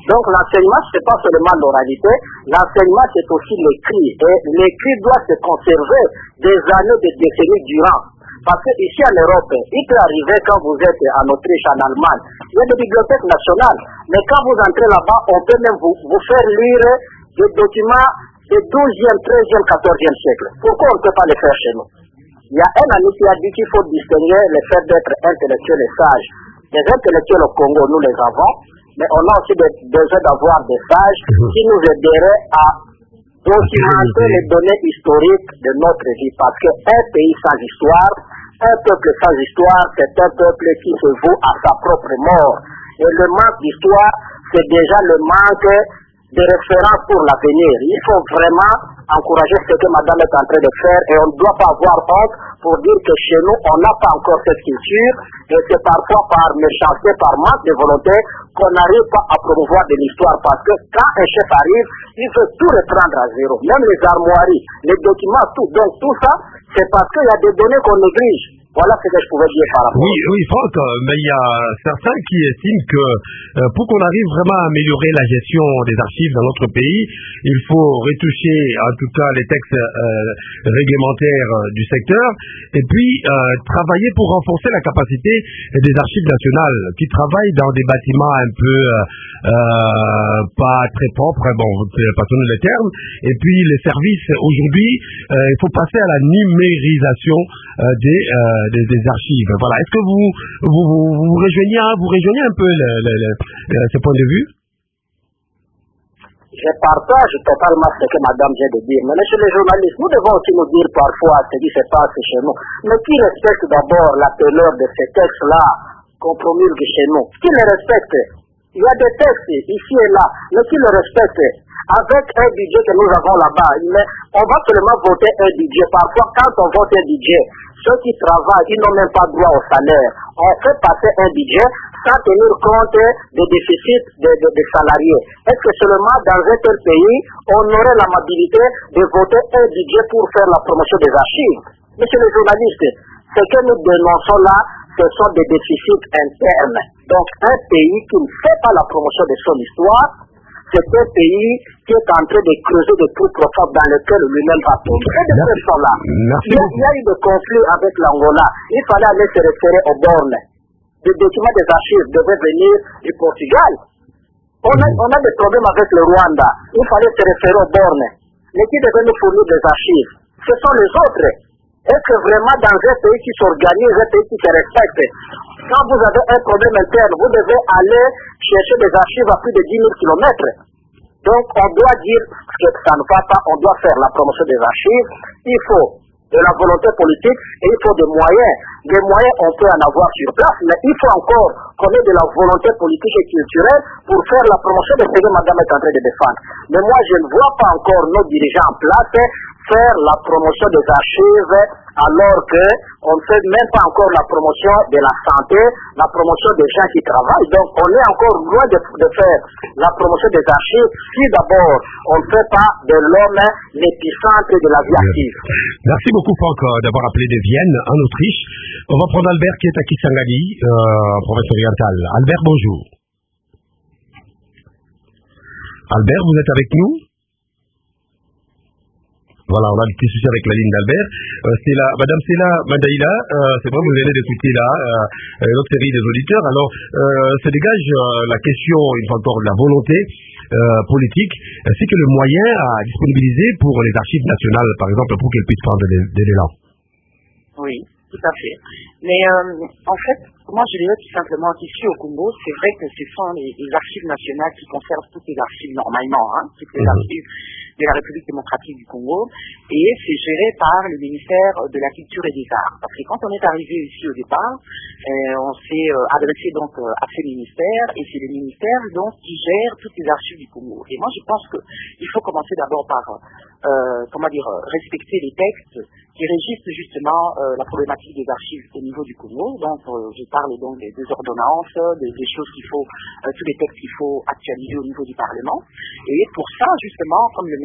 Donc l'enseignement, ce n'est pas seulement l'oralité, l'enseignement c'est aussi l'écrit. Et l'écrit doit se conserver des années, des décennies durant. Parce que ici en Europe, il peut arriver quand vous êtes en Autriche, en Allemagne, il y a des bibliothèques nationales. Mais quand vous entrez là-bas, on peut même vous, vous faire lire des documents du douzième, treizième, quatorzième siècle. Pourquoi on ne peut pas les faire chez nous? Il y a un ami qui a dit qu'il faut distinguer le fait d'être intellectuel et sage. Les intellectuels au Congo, nous les avons, mais on a aussi des, besoin d'avoir des sages qui nous aideraient à documenter les données historiques de notre vie. Parce qu'un pays sans histoire, un peuple sans histoire, c'est un peuple qui se voue à sa propre mort. Et le manque d'histoire, c'est déjà le manque de références pour l'avenir. Il faut vraiment encourager ce que madame est en train de faire et on ne doit pas avoir honte pour dire que chez nous, on n'a pas encore cette culture et c'est parfois par méchanceté, par manque de volonté qu'on n'arrive pas à promouvoir de l'histoire parce que quand un chef arrive, il veut tout reprendre à zéro. Même les armoiries, les documents, tout. Donc tout ça, c'est parce qu'il y a des données qu'on néglige. Voilà ce que je pouvais dire par rapport. Oui, oui, Franck, mais il y a certains qui estiment que euh, pour qu'on arrive vraiment à améliorer la gestion des archives dans notre pays, il faut retoucher en tout cas les textes euh, réglementaires euh, du secteur et puis euh, travailler pour renforcer la capacité des archives nationales qui travaillent dans des bâtiments un peu euh, pas très propres, bon, pardonnez le terme, et puis les services aujourd'hui, euh, il faut passer à la numérisation euh, des euh, Des, des archives. Voilà. Est-ce que vous vous, vous, vous rejoignez vous rejoignez un peu le, le, le, le, ce point de vue? Je partage totalement ce que madame vient de dire. Mais chez les journalistes, nous devons aussi nous dire parfois ce qui se passe chez nous. Mais qui respecte d'abord la teneur de ces textes-là qu'on promulgue chez nous? Qui les respecte? Il y a des textes ici et là, mais qui les respecte? Avec un budget que nous avons là-bas, mais on va seulement voter un budget. Parfois, quand on vote un budget, ceux qui travaillent, ils n'ont même pas droit au salaire. On fait passer un budget sans tenir compte des déficits des, des, des salariés. Est-ce que seulement dans un tel pays, on aurait l'amabilité de voter un budget pour faire la promotion des archives? Monsieur les journalistes, ce que nous dénonçons là, ce sont des déficits internes. Donc un pays qui ne fait pas la promotion de son histoire, c'est un pays qui est en train de creuser des trous profonds dans lesquels lui-même va tomber. Et de cette façon-là, il, il y a eu des conflits avec l'Angola. Il fallait aller se référer aux bornes. Les documents des archives devaient venir du Portugal. On a, on a des problèmes avec le Rwanda. Il fallait se référer aux bornes. Mais qui devaient nous fournir des archives? Ce sont les autres. Est-ce que vraiment dans un pays qui s'organise, un pays qui se respecte, quand vous avez un problème interne, vous devez aller chercher des archives à plus de dix mille kilomètres. Donc on doit dire que ça ne va pas, on doit faire la promotion des archives. Il faut de la volonté politique et il faut des moyens. Des moyens, on peut en avoir sur place, mais il faut encore qu'on ait de la volonté politique et culturelle pour faire la promotion de ce que madame est en train de défendre. Mais moi, je ne vois pas encore nos dirigeants en place faire la promotion des archives alors qu'on ne fait même pas encore la promotion de la santé, la promotion des gens qui travaillent. Donc on est encore loin de, de faire la promotion des archives si d'abord on ne fait pas de l'homme l'épicentre de la vie active. Merci beaucoup Franck d'avoir appelé de Vienne en Autriche. On va prendre Albert qui est à Kisangani, euh, province orientale. Albert, bonjour. Albert, vous êtes avec nous? Voilà, on a des petits soucis avec la ligne d'Albert. Euh, c'est là, Madame Sela Madaïla, euh, c'est vrai, vous venez d'écouter là euh, une autre série des auditeurs. Alors, euh, se dégage euh, la question, une fois encore, de la volonté euh, politique, ainsi que le moyen à disponibiliser pour les archives nationales, par exemple, pour qu'elles puissent prendre de l'élan. Oui, tout à fait. Mais euh, en fait, moi je dirais tout simplement qu'ici au Congo, c'est vrai que ce sont les, les archives nationales qui conservent toutes les archives normalement, hein, toutes les mmh. archives de la République démocratique du Congo, et c'est géré par le ministère de la Culture et des Arts. Parce que quand on est arrivé ici au départ, euh, on s'est euh, adressé donc euh, à ce ministère, et c'est le ministère donc qui gère toutes les archives du Congo. Et moi je pense qu'il faut commencer d'abord par, euh, comment dire, respecter les textes qui régissent justement euh, la problématique des archives au niveau du Congo. Donc euh, je parle donc des, des ordonnances, des, des choses qu'il faut, euh, tous les textes qu'il faut actualiser au niveau du Parlement. Et pour ça justement, comme le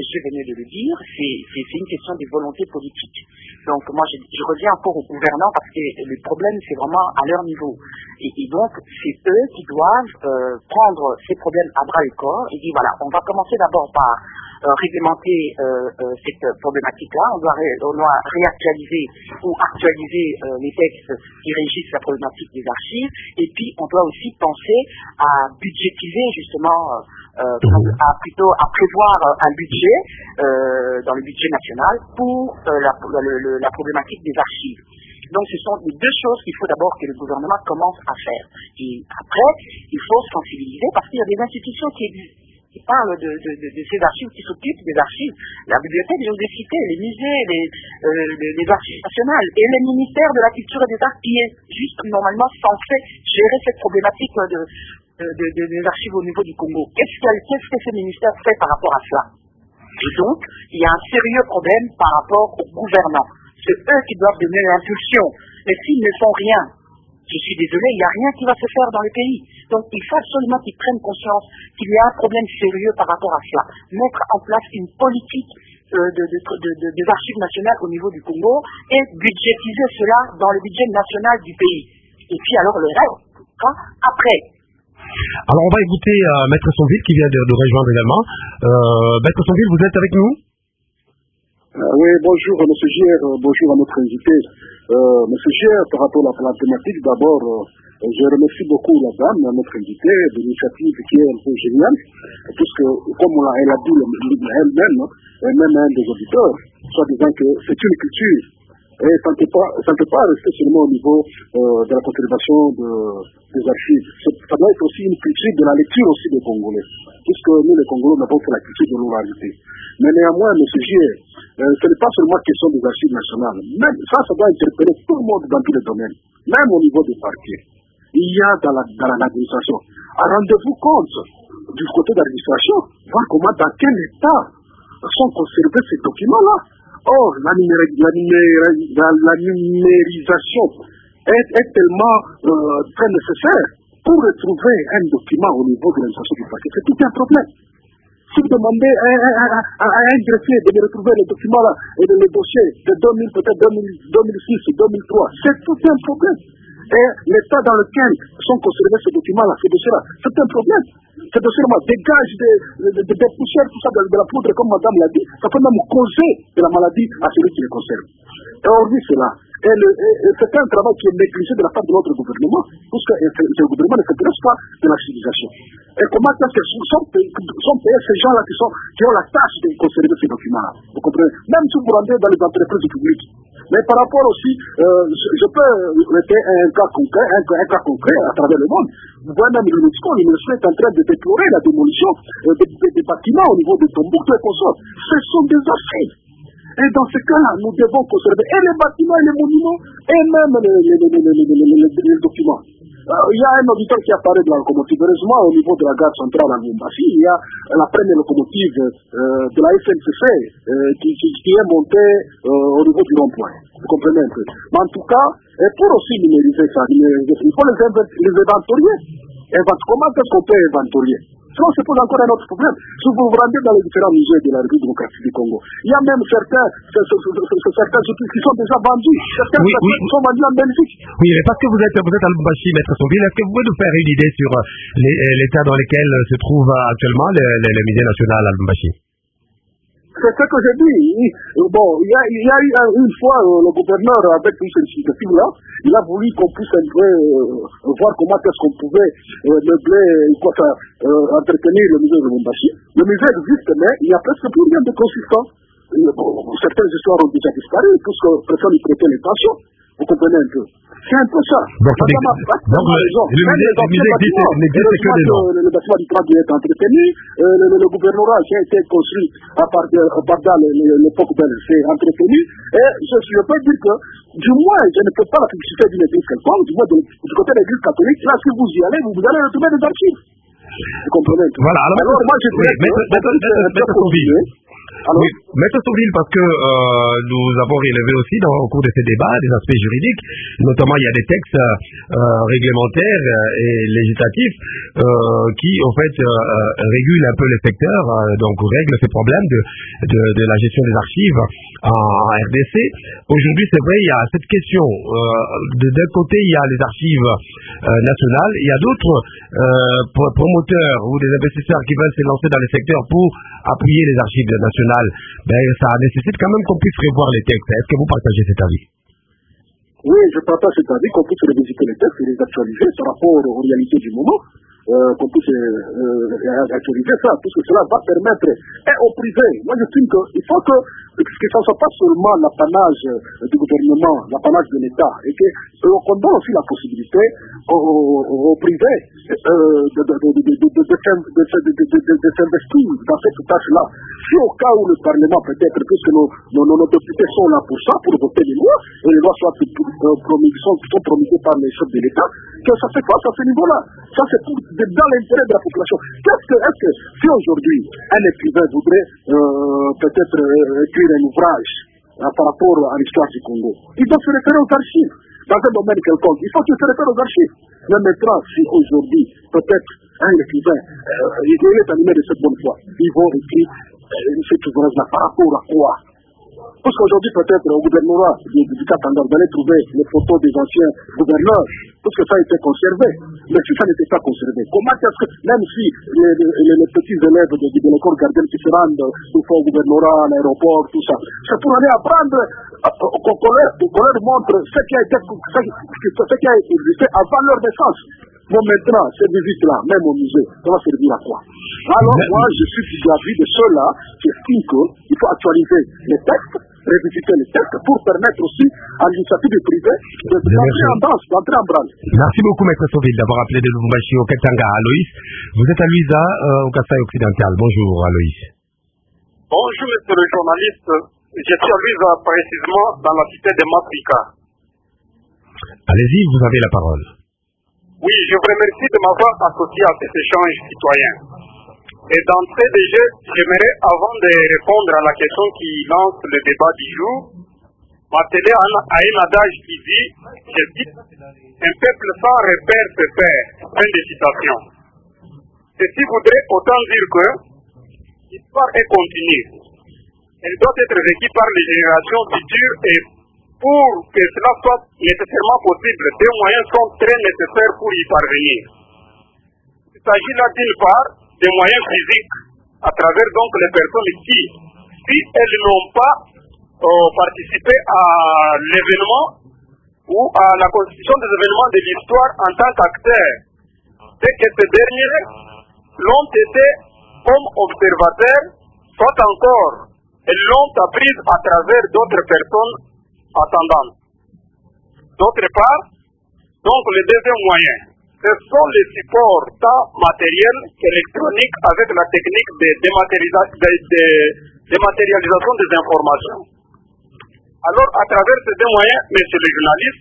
monsieur venait de le dire, c'est, c'est, c'est une question de volonté politique. Donc moi je, je reviens encore aux gouvernants parce que le problème c'est vraiment à leur niveau. Et, et donc c'est eux qui doivent euh, prendre ces problèmes à bras le corps et dire voilà, on va commencer d'abord par euh, réglementer euh, euh, cette problématique-là, on doit, ré, on doit réactualiser ou actualiser euh, les textes qui régissent la problématique des archives, et puis on doit aussi penser à budgétiser justement euh, à plutôt à prévoir un budget euh, dans le budget national pour euh, la, la, la problématique des archives. Donc ce sont les deux choses qu'il faut d'abord que le gouvernement commence à faire. Et après, il faut sensibiliser parce qu'il y a des institutions qui existent, qui parlent de, de, de, de ces archives, qui s'occupent des archives. La bibliothèque, je vous ai cité, les musées, les, euh, les, les archives nationales et le ministère de la Culture et des Arts qui est juste normalement censé gérer cette problématique de, de, de, de, des archives au niveau du Congo. Qu'est-ce que, qu'est-ce que ce ministère fait par rapport à cela? Et donc, il y a un sérieux problème par rapport aux gouvernants. C'est eux qui doivent donner l'impulsion. Mais s'ils ne font rien, je suis désolé, il n'y a rien qui va se faire dans le pays. Donc il faut absolument qu'ils prennent conscience qu'il y a un problème sérieux par rapport à cela. Mettre en place une politique euh, de, de, de, de, des archives nationales au niveau du Congo et budgétiser cela dans le budget national du pays. Et puis alors le reste, après. Alors on va écouter euh, Maître Sonville qui vient de, de rejoindre également. Euh, Maître Sonville, vous êtes avec nous? Euh, oui, bonjour M. Gier, euh, bonjour à notre invité. Euh, M. Gier, par rapport à la thématique, d'abord, euh, je remercie beaucoup la dame, notre invitée, de l'initiative qui est un peu géniale, puisque, comme on l'a, elle a dit elle-même, et même un des auditeurs, soit disant que c'est une culture, et ça ne peut pas, ça ne peut pas rester seulement au niveau euh, de la conservation de, des archives. Ça doit être aussi une culture de la lecture aussi des Congolais, puisque nous, les Congolais, n'avons que la culture de l'oralité. Mais néanmoins, M. Gier, euh, ce n'est pas seulement question des archives nationales. Même ça, ça doit interpeller tout le monde dans tous les domaines, même au niveau des parquets. Il y a dans, la, dans l'administration. Rendez-vous compte du côté de l'administration, voir comment, dans quel état sont conservés ces documents-là. Or, la, numé- la, numé- la, la numérisation est, est tellement euh, très nécessaire pour retrouver un document au niveau de l'administration du parquet. C'est tout un problème. Si vous demandez à, à, à, à un greffier de retrouver les documents-là et de les dossiers de deux mille, peut-être deux mille, deux mille six ou deux mille trois, c'est tout un problème. Et l'état dans lequel sont conservés ces documents-là, ces dossiers-là, c'est un problème. Ces dossiers-là dégagent des, des, des, des poussières, tout ça, de, de la poudre, comme madame l'a dit, ça peut même causer de la maladie à celui qui les conserve. Et hormis cela, et le, et, et c'est un travail qui est négligé de la part de notre gouvernement, puisque le gouvernement ne s'intéresse pas de la civilisation. Et comment est-ce que sont payés, sont payés ces gens-là qui, sont, qui ont la tâche de conserver ces documents-là? Vous comprenez? Même si vous rendez dans les entreprises publiques. Mais par rapport aussi, euh, je, je peux mettre un cas concret, un, un cas concret à travers le monde. Vous voyez même l'UNESCO, l'UNESCO est en train de déplorer la démolition euh, des, des, des bâtiments au niveau de Tombouctou et consorts. Ce sont des archives. Et dans ce cas-là, nous devons conserver et les bâtiments, et les monuments, et même les, les, les, les, les, les, les, les documents. Il euh, y a un auditeur qui apparaît de la locomotive. Heureusement, au niveau de la gare centrale à Lubumbashi, il y a la première locomotive euh, de la S N C C euh, qui, qui, qui est montée euh, au niveau du rond-point. Vous comprenez un peu. Mais en tout cas, et pour aussi numériser ça, numériser, il faut les, les inventorier. Comment est-ce qu'on peut inventorier? Sinon, on se pose encore un autre problème. Si vous vous rendez dans les différents musées de la République démocratique du Congo, il y a même certains, certains outils qui sont déjà vendus. Certains oui, oui. sont vendus en Belgique. Oui, mais parce que vous êtes, vous êtes à Lubumbashi, Maître Sonville, est-ce que vous pouvez nous faire une idée sur les, l'état dans lequel se trouve actuellement le, le, le musée national à Lubumbashi? C'est ce que j'ai dit. Bon, il y a, il y a eu une fois euh, le gouverneur avec une initiative là, il a voulu qu'on puisse un peu euh, voir comment est-ce qu'on pouvait euh, meubler, quoi ça, euh, entretenir le musée de Lubumbashi. Le musée existe, mais il n'y a presque plus rien de consistant. Euh, bon, certaines histoires ont déjà disparu, puisque personne n'y prêtait l'intention. Vous comprenez un peu. C'est un peu ça. Donc, donc le, le musée n'existe que des noms. Le, le bâtiment du Trade est entretenu. Euh, le, le, le gouvernorat qui a été construit à partir de l'époque belge s'est entretenu. Et je, je peux dire que, du moins, je ne fais pas la publicité d'une église quelconque, du moins de, du côté de l'église catholique. Là, si vous y allez, vous, vous allez retrouver des archives. Vous comprenez? Voilà. Alors, alors moi, je dirais oui, que... Oui, Maître Souville, parce que euh, nous avons relevé aussi dans, au cours de ces débats des aspects juridiques, notamment il y a des textes euh, réglementaires et législatifs euh, qui, en fait, euh, régulent un peu le secteur, euh, donc règlent ces problèmes de, de, de la gestion des archives en, en R D C. Aujourd'hui, c'est vrai, il y a cette question. Euh, d'un côté, il y a les archives euh, nationales, il y a d'autres euh, promoteurs ou des investisseurs qui veulent se lancer dans le secteur pour appuyer les archives nationales. Ben, ça nécessite quand même qu'on puisse revoir les textes. Est-ce que vous partagez cet avis? Oui, je partage cet avis, qu'on puisse revisiter les textes et les actualiser par rapport aux réalités du moment, euh, qu'on puisse euh, actualiser ça, puisque cela va permettre, et au privé, moi j'estime qu'il faut que, que ça ne soit pas seulement l'apanage du gouvernement, l'apanage de l'État, et qu'on donne aussi la possibilité au, au privé de s'investir dans cette tâche-là. Si au cas où le Parlement, peut-être, puisque nos, nos, nos députés sont là pour ça, pour voter les lois, et les lois soient promulguées, sont, sont promulguées par les chefs de l'État, que ça se fasse à ce niveau-là. Ça, c'est pour, dans l'intérêt de la population. Qu'est-ce que, est-ce que, si aujourd'hui, un écrivain voudrait euh, peut-être euh, écrire un ouvrage euh, par rapport à l'histoire du Congo, il doit se référer aux archives. Dans un domaine quelconque, il faut qu'il se réfère aux archives. Mais maintenant, si aujourd'hui, peut-être, un écrivain, euh, il est animé de cette bonne foi, ils vont écrire euh, cet ouvrage-là par rapport à quoi? Parce qu'aujourd'hui, peut-être, au gouvernement du, du Katanga, vous allez trouver les photos des anciens gouverneurs, parce que ça a été conservé. Mais si ça n'était pas conservé, comment est-ce que, même si les, les, les petits élèves de, de l'école gardienne qui se rendent une fois au gouvernement, à l'aéroport, tout ça, c'est pour aller apprendre, qu'on leur, qu'on leur montre ce qui a été, ce, ce qui a existé avant leur naissance. Bon, maintenant, ces visites-là, même au musée, ça va servir à quoi? Alors, moi, je suis du avis de ceux-là qui estiment qu'il faut actualiser les textes, révisiter les textes pour permettre aussi à l'initiative privée d'entrer en danse, d'entrer en branle. Merci beaucoup, Maître Sauville, d'avoir appelé de Lubumbashi au Katanga. Aloïs, vous êtes à Luisa, euh, au Kasaï occidental. Bonjour, Aloïs. Bonjour, monsieur le journaliste. Je suis à Luisa, précisément dans la cité de Mafrika. Allez-y, vous avez la parole. Oui, je vous remercie de m'avoir associé à cet échange citoyen. Et d'entrée de jeu, j'aimerais, avant de répondre à la question qui lance le débat du jour, m'atteler à un adage qui dit, je cite, un peuple sans repère se perd. Fin de citation. Ceci voudrait autant dire que l'histoire est continue. Elle doit être vécue par les générations futures et pour que cela soit nécessairement possible, des moyens sont très nécessaires pour y parvenir. Il s'agit là d'une part des moyens physiques, à travers donc les personnes qui, si elles n'ont pas euh, participé à l'événement ou à la constitution des événements de l'histoire en tant qu'acteurs, c'est que ces derniers l'ont été comme observateurs, soit encore, elles l'ont apprise à travers d'autres personnes attendantes. D'autre part, donc le deuxième moyen, ce sont les supports tant matériels qu'électroniques avec la technique de dématérialisation de, de, dématérialisation des informations. Alors, à travers ces deux moyens, monsieur le journaliste,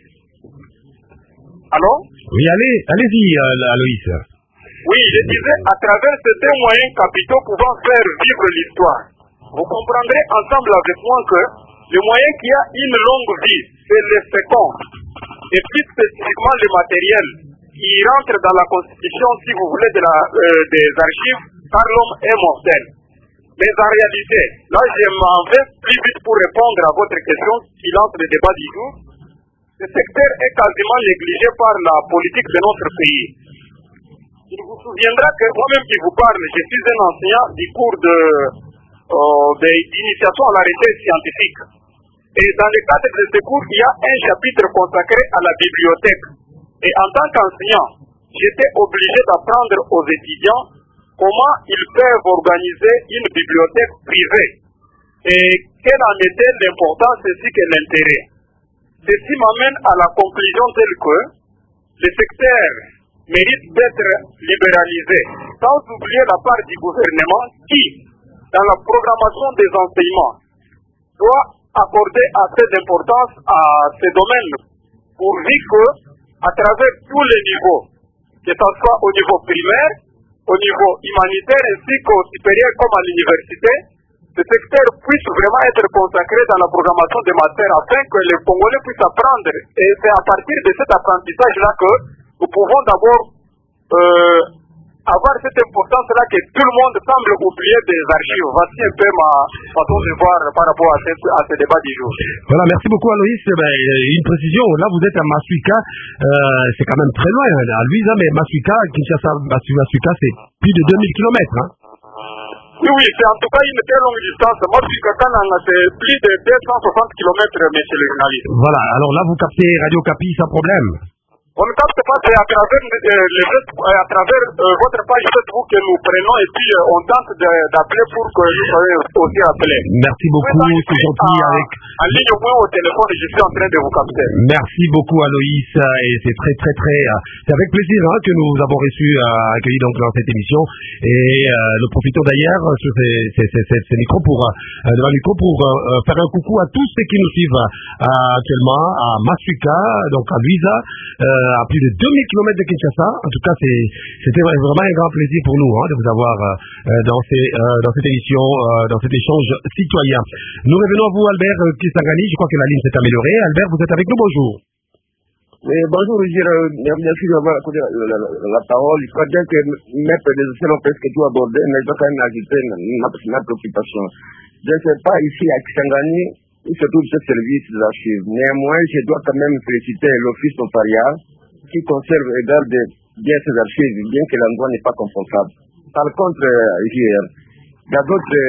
alors oui, allez, allez-y, Aloïs. Oui, je disais, à travers ces deux moyens capitaux pouvant faire vivre l'histoire, vous comprendrez ensemble avec moi que le moyen qui a une longue vie, c'est le fécond, et plus spécifiquement le matériel qui rentre dans la constitution, si vous voulez, de la, euh, des archives, car l'homme est mortel. Mais en réalité, là je m'en vais plus vite pour répondre à votre question qui lance le débat du jour. Ce secteur est quasiment négligé par la politique de notre pays. Il vous souviendra que moi-même qui vous parle, je suis un enseignant du cours de euh, d'initiation à la recherche scientifique. Et dans le cadre de ce cours, il y a un chapitre consacré à la bibliothèque. Et en tant qu'enseignant, j'étais obligé d'apprendre aux étudiants comment ils peuvent organiser une bibliothèque privée et quelle en était l'importance ainsi que l'intérêt. Ceci m'amène à la conclusion telle que le secteur mérite d'être libéralisé, sans oublier la part du gouvernement qui, dans la programmation des enseignements, doit accorder assez d'importance à ces domaines pourvu que, à travers tous les niveaux, que ce soit au niveau primaire, au niveau humanitaire ainsi qu'au supérieur comme à l'université, ce secteur puisse vraiment être consacré dans la programmation des matières afin que les Congolais puissent apprendre. Et c'est à partir de cet apprentissage-là que nous pouvons d'abord euh, avoir cette importance-là que tout le monde semble oublier des archives. Voici un peu ma façon de voir par rapport à, cette, à ce débat du jour. Voilà, merci beaucoup Aloïs. Ben, une précision, là vous êtes à Masuika, euh, c'est quand même très loin, à Luisa, mais Masuika, Kinshasa, Masuika, c'est plus de deux mille kilomètres. Hein. Oui, oui, c'est en tout cas une très longue distance. Moi, je suis Kananga, c'est plus de deux cent soixante kilomètres, monsieur le journaliste. Voilà, alors là, vous captez Radio Capi sans problème. On ne capte pas, c'est à travers, euh, les, à travers euh, votre page Facebook que nous prenons et puis euh, on tente d'appeler pour que nous soyons aussi appelés. Merci beaucoup, c'est gentil. À, avec... en ligne au moins au téléphone, je suis en train de vous capter. Merci beaucoup Aloïs, et c'est très très très... C'est avec plaisir hein, que nous avons reçu, euh, accueilli donc dans cette émission. Et euh, nous profitons d'ailleurs sur ces, ces, ces, ces, ces micros pour, euh, devant le micro pour euh, faire un coucou à tous ceux qui nous suivent euh, actuellement à Masuika, donc à Luisa, euh, à plus de deux mille kilomètres de Kinshasa. En tout cas, c'était vraiment un grand plaisir pour nous hein, de vous avoir euh, dans, ces, euh, dans cette émission, euh, dans cet échange citoyen. Nous revenons à vous, Albert Kisangani. Je crois que la ligne s'est améliorée. Albert, vous êtes avec nous. Bonjour. Mais bonjour, merci d'avoir accordé la, la, la, la parole. Il faut dire que mes prédécesseurs ont presque tout abordé, mais je dois quand même ajouter ma, ma préoccupation. Je ne sais pas ici à Kisangani où se trouve ce service d'archives. Néanmoins, je dois quand même féliciter l'office notarial qui conserve et garde bien ces archives, bien que l'endroit n'est pas confortable. Par contre, hier, dans d'autres,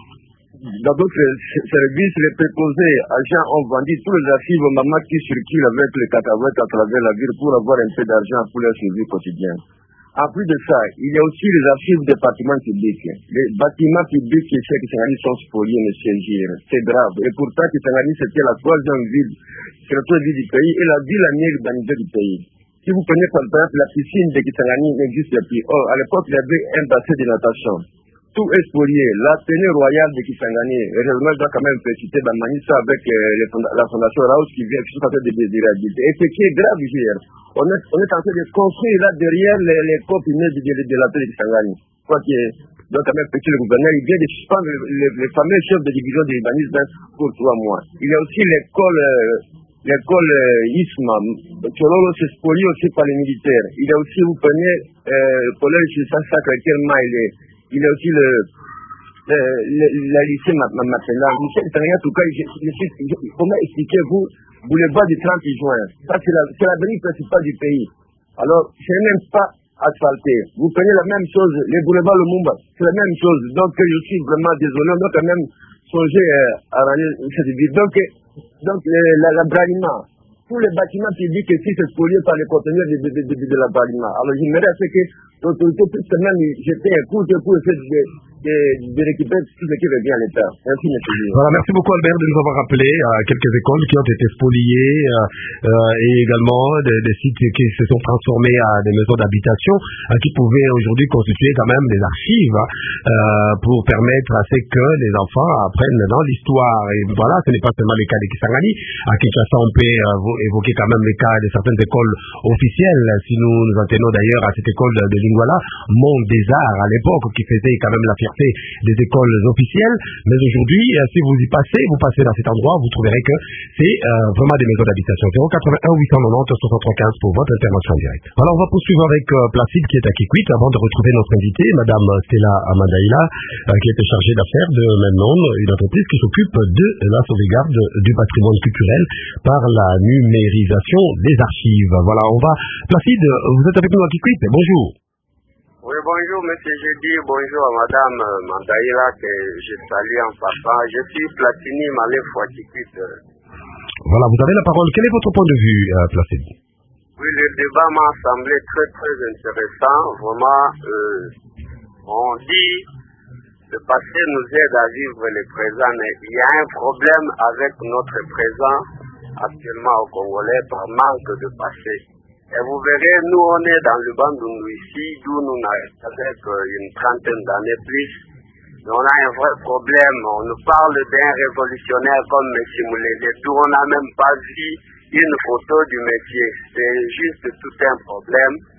dans d'autres services, les préposés agents ont vendu tous les archives aux mamans qui circulent avec les cacahuètes à travers la ville pour avoir un peu d'argent pour leur suivi quotidien. En plus de ça, il y a aussi les archives des bâtiments publics. Les bâtiments publics qui sont spoliés, monsieur Gire. C'est grave. Et pourtant, Kisangani, c'était la troisième ville, c'est la troisième ville du pays et la ville la mieux urbanisée du pays. Si vous prenez par exemple la piscine de Kisangani n'existe plus. Or, à l'époque, il y avait un bassin de natation. Tout est spolié. La tenue royale de Kisangani, heureusement, je dois quand même féliciter Bamanissa avec euh, les fonda la fondation Raus qui vient tout à fait de, de, de réhabiliter. Et ce qui est grave hier, on est, on est en train de construire là derrière les, les copes immeubles de, de, de la télé de Kisangani. Je crois que donc quand même petit le gouverneur, il vient de suspendre les, les fameux chefs de division de l'urbanisme pour trois mois. Il y a aussi l'école euh, l'école euh, ISMA, Tchololo c'est spolié aussi par les militaires. Il y a aussi, vous prenez euh, le collège Saint-Sacré-Cœur il est il y a aussi le, le, le, la lycée maintenant. Michel Tangani, en tout cas, je, je, je, je, comment expliquez-vous boulevard du trente juin? Ça, c'est l'avenue principale du pays. Alors, ce n'est même pas asphalté. Vous prenez la même chose, les boulevards Lumumba, c'est la même chose. Donc, je suis vraiment désolé. On doit quand même songer euh, à rendre cette ville. Donc, donc la, la Bralima, tous les bâtiments publics ici, c'est spolié par les conteneurs de, de, de, de, de la Bralima. Alors, j'aimerais que l'autorité puisse quand même jeter un coup de pour essayer de, de, de récupérer tout ce qui revient à l'État. Merci, monsieur. Voilà, merci beaucoup, Albert, de nous avoir rappelé à quelques écoles qui ont été spoliées euh, euh, et également des, des sites qui se sont transformés à des maisons d'habitation euh, qui pouvaient aujourd'hui constituer quand même des archives hein, euh, pour permettre à ce que les enfants apprennent dans l'histoire. Et voilà, ce n'est pas seulement le cas de Kisangani. À Kinshasa, on peut euh, évoquer quand même les cas de certaines écoles officielles. Si nous nous en tenons d'ailleurs à cette école de, de Lingwala, Monde des Arts à l'époque, qui faisait quand même la fierté des écoles officielles. Mais aujourd'hui, si vous y passez, vous passez dans cet endroit, vous trouverez que c'est euh, vraiment des maisons d'habitation. zéro quatre-vingt-un huit cent quatre-vingt-dix soixante-trois quinze pour votre intervention en direct. Alors on va poursuivre avec euh, Placide qui est à Kikwit avant de retrouver notre invitée, Madame Stella Amadaïla, euh, qui était chargée d'affaires de même nom, une entreprise qui s'occupe de la sauvegarde du patrimoine culturel par la numérisation des archives. Voilà, on va... Placide, vous êtes avec nous à Kikwit, bonjour. Oui, bonjour, monsieur Jeudi, bonjour à madame Mandaïla, que je salue en passant. Je suis Platini Malé Fouatikit. Voilà, vous avez la parole. Quel est votre point de vue, euh, Placide? Oui, le débat m'a semblé très, très intéressant. Vraiment, euh, on dit le passé nous aide à vivre le présent, mais il y a un problème avec notre présent actuellement au Congolais par manque de passé. Et vous verrez, nous on est dans le Bandundu ici, d'où nous n'avons avec une trentaine d'années plus. Mais on a un vrai problème. On nous parle d'un révolutionnaire comme M. Moulele, d'où on n'a même pas vu une photo du métier. C'est juste tout un problème.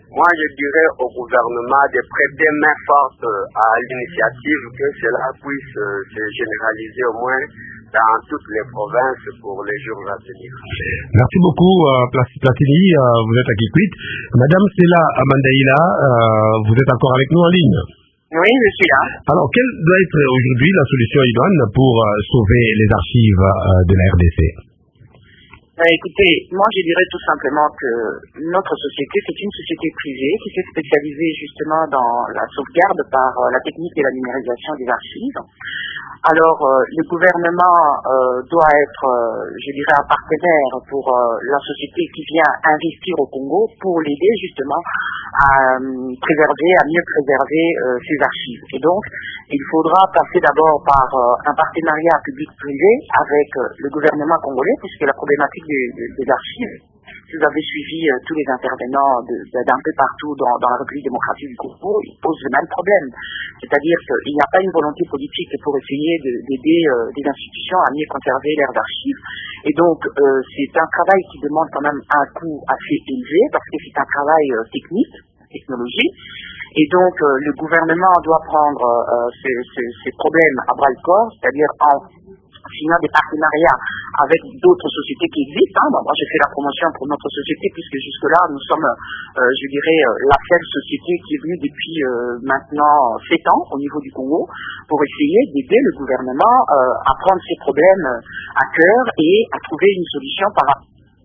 moi je dirais au gouvernement de prêter main forte à l'initiative, que cela puisse se généraliser au moins dans toutes les provinces pour les jours à venir. Merci beaucoup, euh, Platini, euh, vous êtes à Kikwit. Madame Stella Amandaïla, euh, vous êtes encore avec nous en ligne? Oui, je suis là. Alors, quelle doit être aujourd'hui la solution idoine pour euh, sauver les archives euh, de la R D C? Euh, écoutez, moi je dirais tout simplement que notre société, c'est une société privée qui s'est spécialisée justement dans la sauvegarde par euh, la technique de la numérisation des archives. Alors, euh, le gouvernement euh, doit être, euh, je dirais, un partenaire pour euh, la société qui vient investir au Congo pour l'aider justement à euh, préserver, à mieux préserver euh, ses archives. Et donc, il faudra passer d'abord par euh, un partenariat public-privé avec euh, le gouvernement congolais, puisque la problématique des, des, des archives, si vous avez suivi euh, tous les intervenants de, de, d'un peu partout dans, dans la République démocratique du Congo, ils posent le même problème. C'est-à-dire qu'il n'y a pas une volonté politique pour essayer de, d'aider euh, des institutions à mieux conserver leurs archives. Et donc, euh, c'est un travail qui demande quand même un coût assez élevé, parce que c'est un travail euh, technique, technologie. Et donc, euh, le gouvernement doit prendre euh, ces, ces, ces problèmes à bras-le-corps, c'est-à-dire en signant des partenariats avec d'autres sociétés qui existent. Hein. Bon, moi, j'ai fait la promotion pour notre société, puisque jusque-là, nous sommes, euh, je dirais, euh, la seule société qui est venue depuis euh, maintenant sept ans au niveau du Congo pour essayer d'aider le gouvernement euh, à prendre ces problèmes à cœur et à trouver une solution par rapport.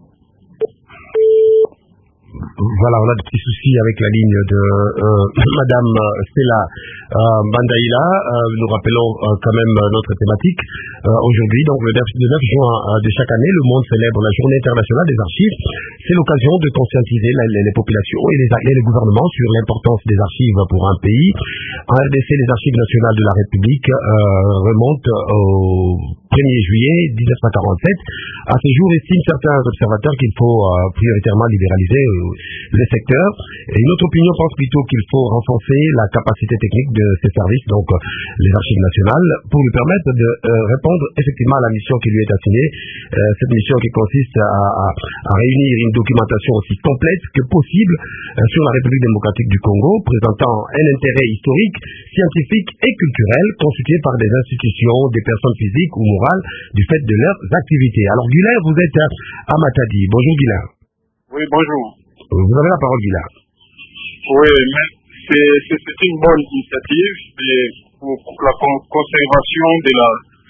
Voilà, on a des petits soucis avec la ligne de euh, Madame Stella euh, Bandaïla. Euh, nous rappelons euh, quand même notre thématique. Euh, aujourd'hui, donc le neuf juin euh, de chaque année, le monde célèbre la Journée internationale des archives. C'est l'occasion de conscientiser la, les, les populations et les, et les gouvernements sur l'importance des archives pour un pays. En R D C, les archives nationales de la République euh, remontent au premier juillet mille neuf cent quarante-sept. À ce jour, estiment certains observateurs qu'il faut euh, prioritairement libéraliser euh, les secteurs. Et une autre opinion pense plutôt qu'il faut renforcer la capacité technique de ces services, donc euh, les archives nationales, pour lui permettre de euh, répondre effectivement à la mission qui lui est assignée. Euh, cette mission qui consiste à, à, à réunir une documentation aussi complète que possible euh, sur la République démocratique du Congo, présentant un intérêt historique, scientifique et culturel constitué par des institutions, des personnes physiques ou morales du fait de leurs activités. Alors Guylain, vous êtes à Matadi. Bonjour Guylain. Oui, bonjour. Vous avez la parole, Guylain. Oui, mais c'est, c'est, c'est une bonne initiative pour, pour la conservation de la,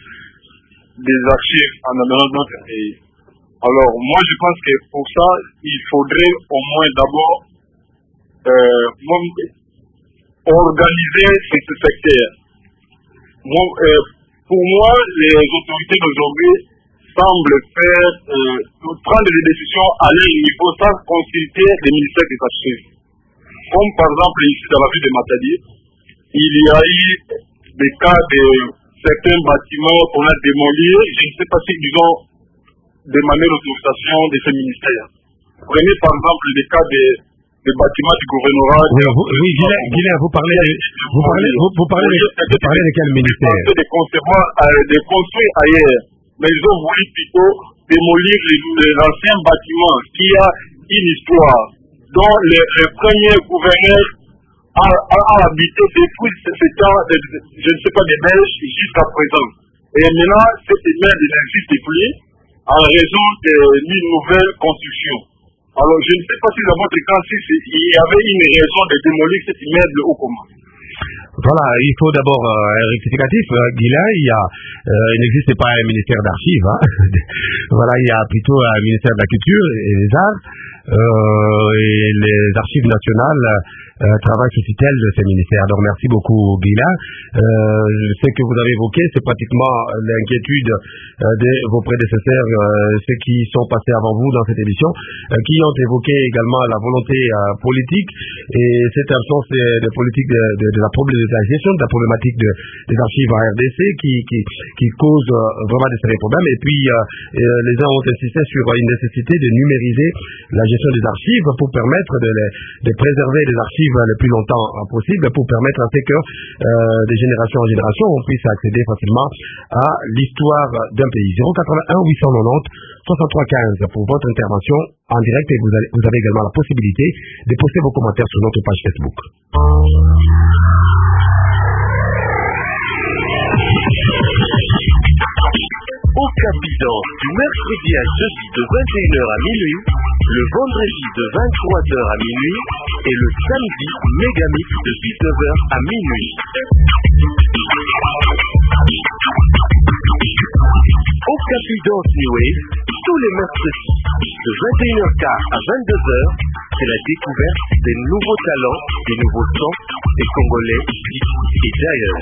des archives en notre pays. Alors, moi, je pense que pour ça, il faudrait au moins d'abord euh, organiser ce secteur. Moi, euh, pour moi, les autorités d'aujourd'hui semblent faire, euh, prendre des décisions à leur niveau sans consulter les ministères des archives. Comme par exemple ici dans la ville de Matadi, il y a eu des cas de certains bâtiments qu'on a démolis. Je ne sais pas si ils ont demandé l'autorisation de ces ministères. Prenez par exemple les cas de des bâtiments du gouvernorat. Oui, vous, oui Guylain, Guylain, vous parlez, vous parlez, vous, vous parlez, de, vous parlez de quel ministère? De conserver, de construire ailleurs. Mais ils ont voulu plutôt démolir les, les anciens bâtiments qui a une histoire, dont le, le premier gouverneur a, a, a habité depuis ce temps, de, de, je ne sais pas, des Belges jusqu'à présent. Et maintenant, cette immeuble n'existe plus en raison d'une nouvelle construction. Alors, je ne sais pas si dans votre cas, si il y avait une raison de démolir cet immeuble ou comment. Voilà, il faut d'abord euh, un rectificatif. Euh, Guylain, il, y a, euh, il n'existe pas un ministère d'archives. Hein. Voilà, il y a plutôt un ministère de la culture et des arts. Euh, et les archives nationales euh, travaillent sous tutelle de ces ministères. Donc merci beaucoup Guylain. Euh, je sais que vous avez évoqué, c'est pratiquement l'inquiétude euh, de vos prédécesseurs, euh, ceux qui sont passés avant vous dans cette émission, euh, qui ont évoqué également la volonté euh, politique et cette absence de, de politique de, de, de la problématisation de la problématique de, des archives en R D C qui, qui, qui cause euh, vraiment des sérieux problèmes. Et puis euh, euh, les uns ont insisté sur une nécessité de numériser la gestion des archives pour permettre de, les, de préserver les archives archives le plus longtemps possible pour permettre à ce que euh, de génération en génération on puisse accéder facilement à l'histoire d'un pays. zéro quatre-vingt-un huit cent quatre-vingt-dix soixante-trois quinze pour votre intervention en direct et vous, allez, vous avez également la possibilité de poster vos commentaires sur notre page Facebook. Au Capidance du mercredi à jeudi de vingt et une heures à minuit, le vendredi de vingt-trois heures à minuit et le samedi Mégamix de dix-neuf heures à minuit. Au Capidance New Wave, tous les mercredis de vingt et une heures quinze à vingt-deux heures, c'est la découverte des nouveaux talents, des nouveaux sons, des Congolais d'ici et d'ailleurs.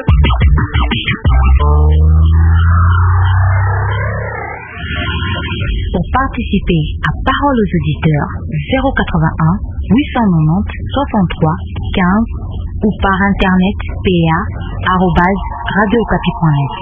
Pour participer à Parole aux auditeurs, zéro quatre-vingt-un huit cent quatre-vingt-dix soixante-trois quinze ou par internet p a arobase radio okapi point net.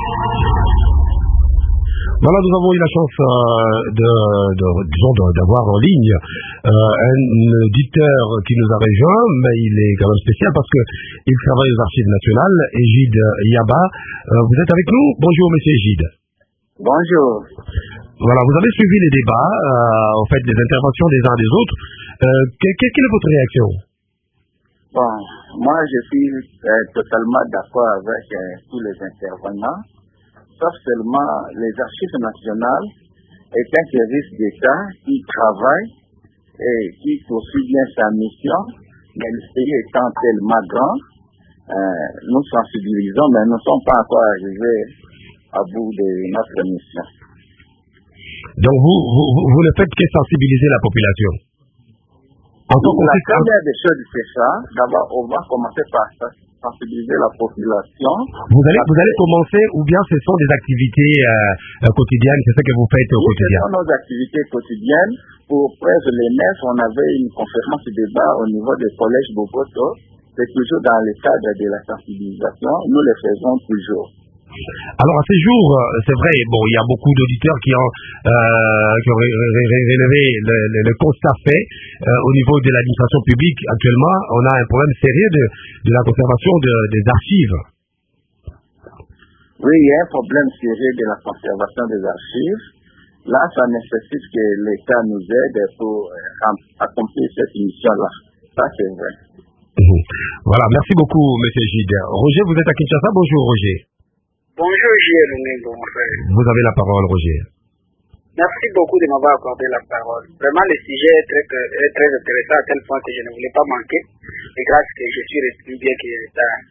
Voilà, nous avons eu la chance euh, de, de, disons, de, d'avoir en ligne euh, un auditeur qui nous a rejoint, mais il est quand même spécial parce que il travaille aux Archives nationales. Egide Yaba, euh, vous êtes avec nous? Bonjour, monsieur Egide. Bonjour. Voilà, vous avez suivi les débats, euh, en fait, les interventions des uns des autres. Euh, que, que, quelle est votre réaction? Bon, moi je suis euh, totalement d'accord avec euh, tous les intervenants, sauf seulement les Archives nationales est un service d'État qui travaille et qui poursuit bien sa mission, mais le pays étant tellement grand, euh, nous sensibilisons, mais nous ne sommes pas encore arrivés à bout de notre mission. Donc vous, vous, vous ne faites que sensibiliser la population. En tant la première des choses, c'est ça. D'abord, on va commencer par ça, sensibiliser la population. Vous allez, vous allez commencer, ou bien ce sont des activités euh, quotidiennes, c'est ce que vous faites au oui, quotidien? Ce sont nos activités quotidiennes. Pour presque les neuf, on avait une conférence de débat au niveau du collège Boboto. C'est toujours dans le cadre de la sensibilisation. Nous le faisons toujours. Alors à ces jours, c'est vrai, bon, il y a beaucoup d'auditeurs qui ont, euh, qui ont ré ré ré relevé le, le, le constat fait euh, au niveau de l'administration publique. Actuellement, on a un problème sérieux de, de la conservation de, des archives. Oui, il y a un problème sérieux de la conservation des archives. Là, ça nécessite que l'État nous aide pour euh, accomplir cette mission-là. Ça, c'est vrai. Mmh. Voilà, merci beaucoup, monsieur Gide. Roger, vous êtes à Kinshasa. Bonjour, Roger. Bonjour, Gilles, mon frère. Vous avez la parole, Roger. Merci beaucoup de m'avoir accordé la parole. Vraiment, le sujet est très, est très intéressant à tel point que je ne voulais pas manquer. Et grâce que je suis resté bien qu'il est tard.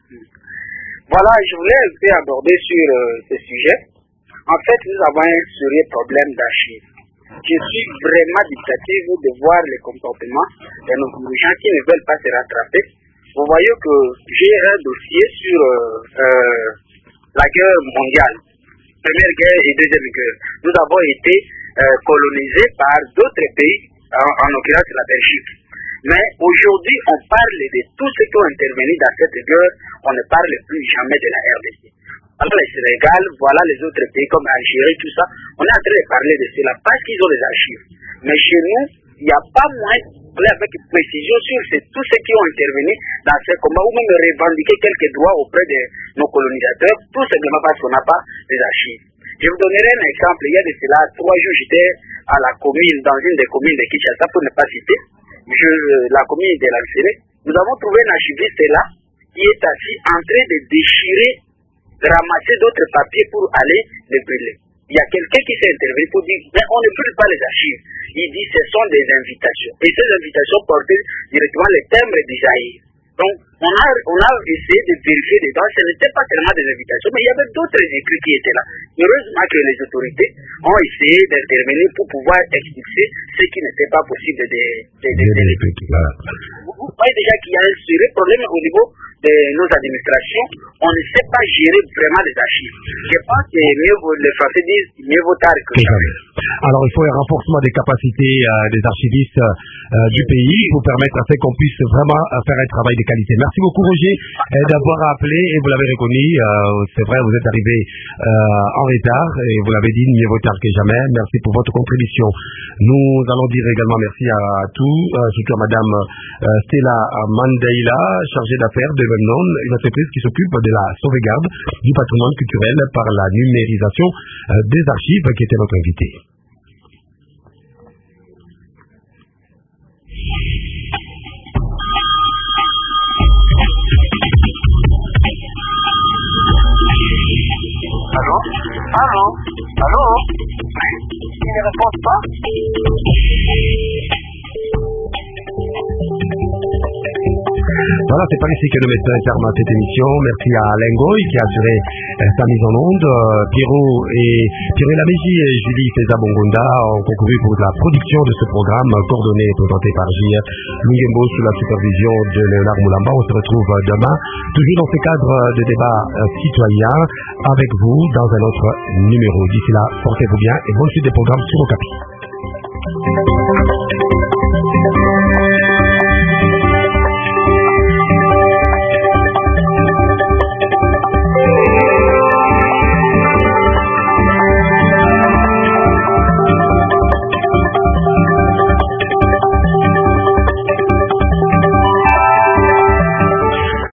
Voilà, je voulais un peu aborder sur euh, ce sujet. En fait, nous avons un sérieux problème d'archives. Je suis vraiment dubitatif de voir les comportements de nos gens qui ne veulent pas se rattraper. Vous voyez que j'ai un dossier sur... Euh, euh, la guerre mondiale, première guerre et deuxième guerre. Nous avons été euh, colonisés par d'autres pays, en, en l'occurrence la Belgique. Mais aujourd'hui, on parle de tous ceux qui ont intervenu dans cette guerre, on ne parle plus jamais de la R D C. Alors le Sénégal, voilà les autres pays comme Algérie, tout ça, on est en train de parler de cela parce qu'ils ont des archives. Mais chez nous, il n'y a pas moyen de parler avec précision sur tous ceux qui ont intervenu dans ce combat ou même revendiquer quelques droits auprès de nos colonisateurs, tout simplement parce qu'on n'a pas des archives. Je vous donnerai un exemple. Il y a de cela trois jours, j'étais à la commune, dans une des communes de Kinshasa, pour ne pas citer, je, la commune de l'Alcéré. Nous avons trouvé un archiviste là qui est assis en train de déchirer, de ramasser d'autres papiers pour aller les brûler. Il y a quelqu'un qui s'est intervenu pour dire mais on ne brûle pas les archives. Il dit ce sont des invitations. Et ces invitations portaient directement les timbres d'Isaïe. Donc, on a, on a essayé de vérifier dedans, ce n'était pas tellement des invitations, mais il y avait d'autres écrits qui étaient là. Heureusement que les autorités ont essayé d'intervenir pour pouvoir expulser ce qui n'était pas possible de... de, de, de, de, de. Vous voyez déjà qu'il y a un sérieux problème au niveau de nos administrations. On ne sait pas gérer vraiment les archives. Je pense que mieux vaut, les Français disent mieux vaut tard que jamais. Alors, il faut un renforcement des capacités euh, des archivistes euh, du pays pour permettre à ce qu'on puisse vraiment faire un travail de qualité. Merci. Merci beaucoup Roger euh, d'avoir appelé et vous l'avez reconnu. Euh, c'est vrai, vous êtes arrivé euh, en retard et vous l'avez dit, mieux vaut tard que jamais. Merci pour votre contribution. Nous allons dire également merci à tous, euh, surtout à Madame euh, Stella Mandaila, chargée d'affaires de Webnon, une entreprise qui s'occupe de la sauvegarde du patrimoine culturel par la numérisation euh, des archives, qui était notre invitée. Allô? Allô? Allô? Il ne répond pas? Voilà, c'est par ici que le médecin termine cette émission. Merci à Alain Goy qui a assuré euh, sa mise en onde. Euh, Pierrot et Pierrot Laméji et Julie César Bongonda ont concouru pour la production de ce programme coordonné et présenté par J R Lungembo sous la supervision de Léonard Moulamba. On se retrouve demain, toujours dans ce cadre de débat euh, citoyen, avec vous dans un autre numéro. D'ici là, portez-vous bien et bonne suite des programmes sur Okapi.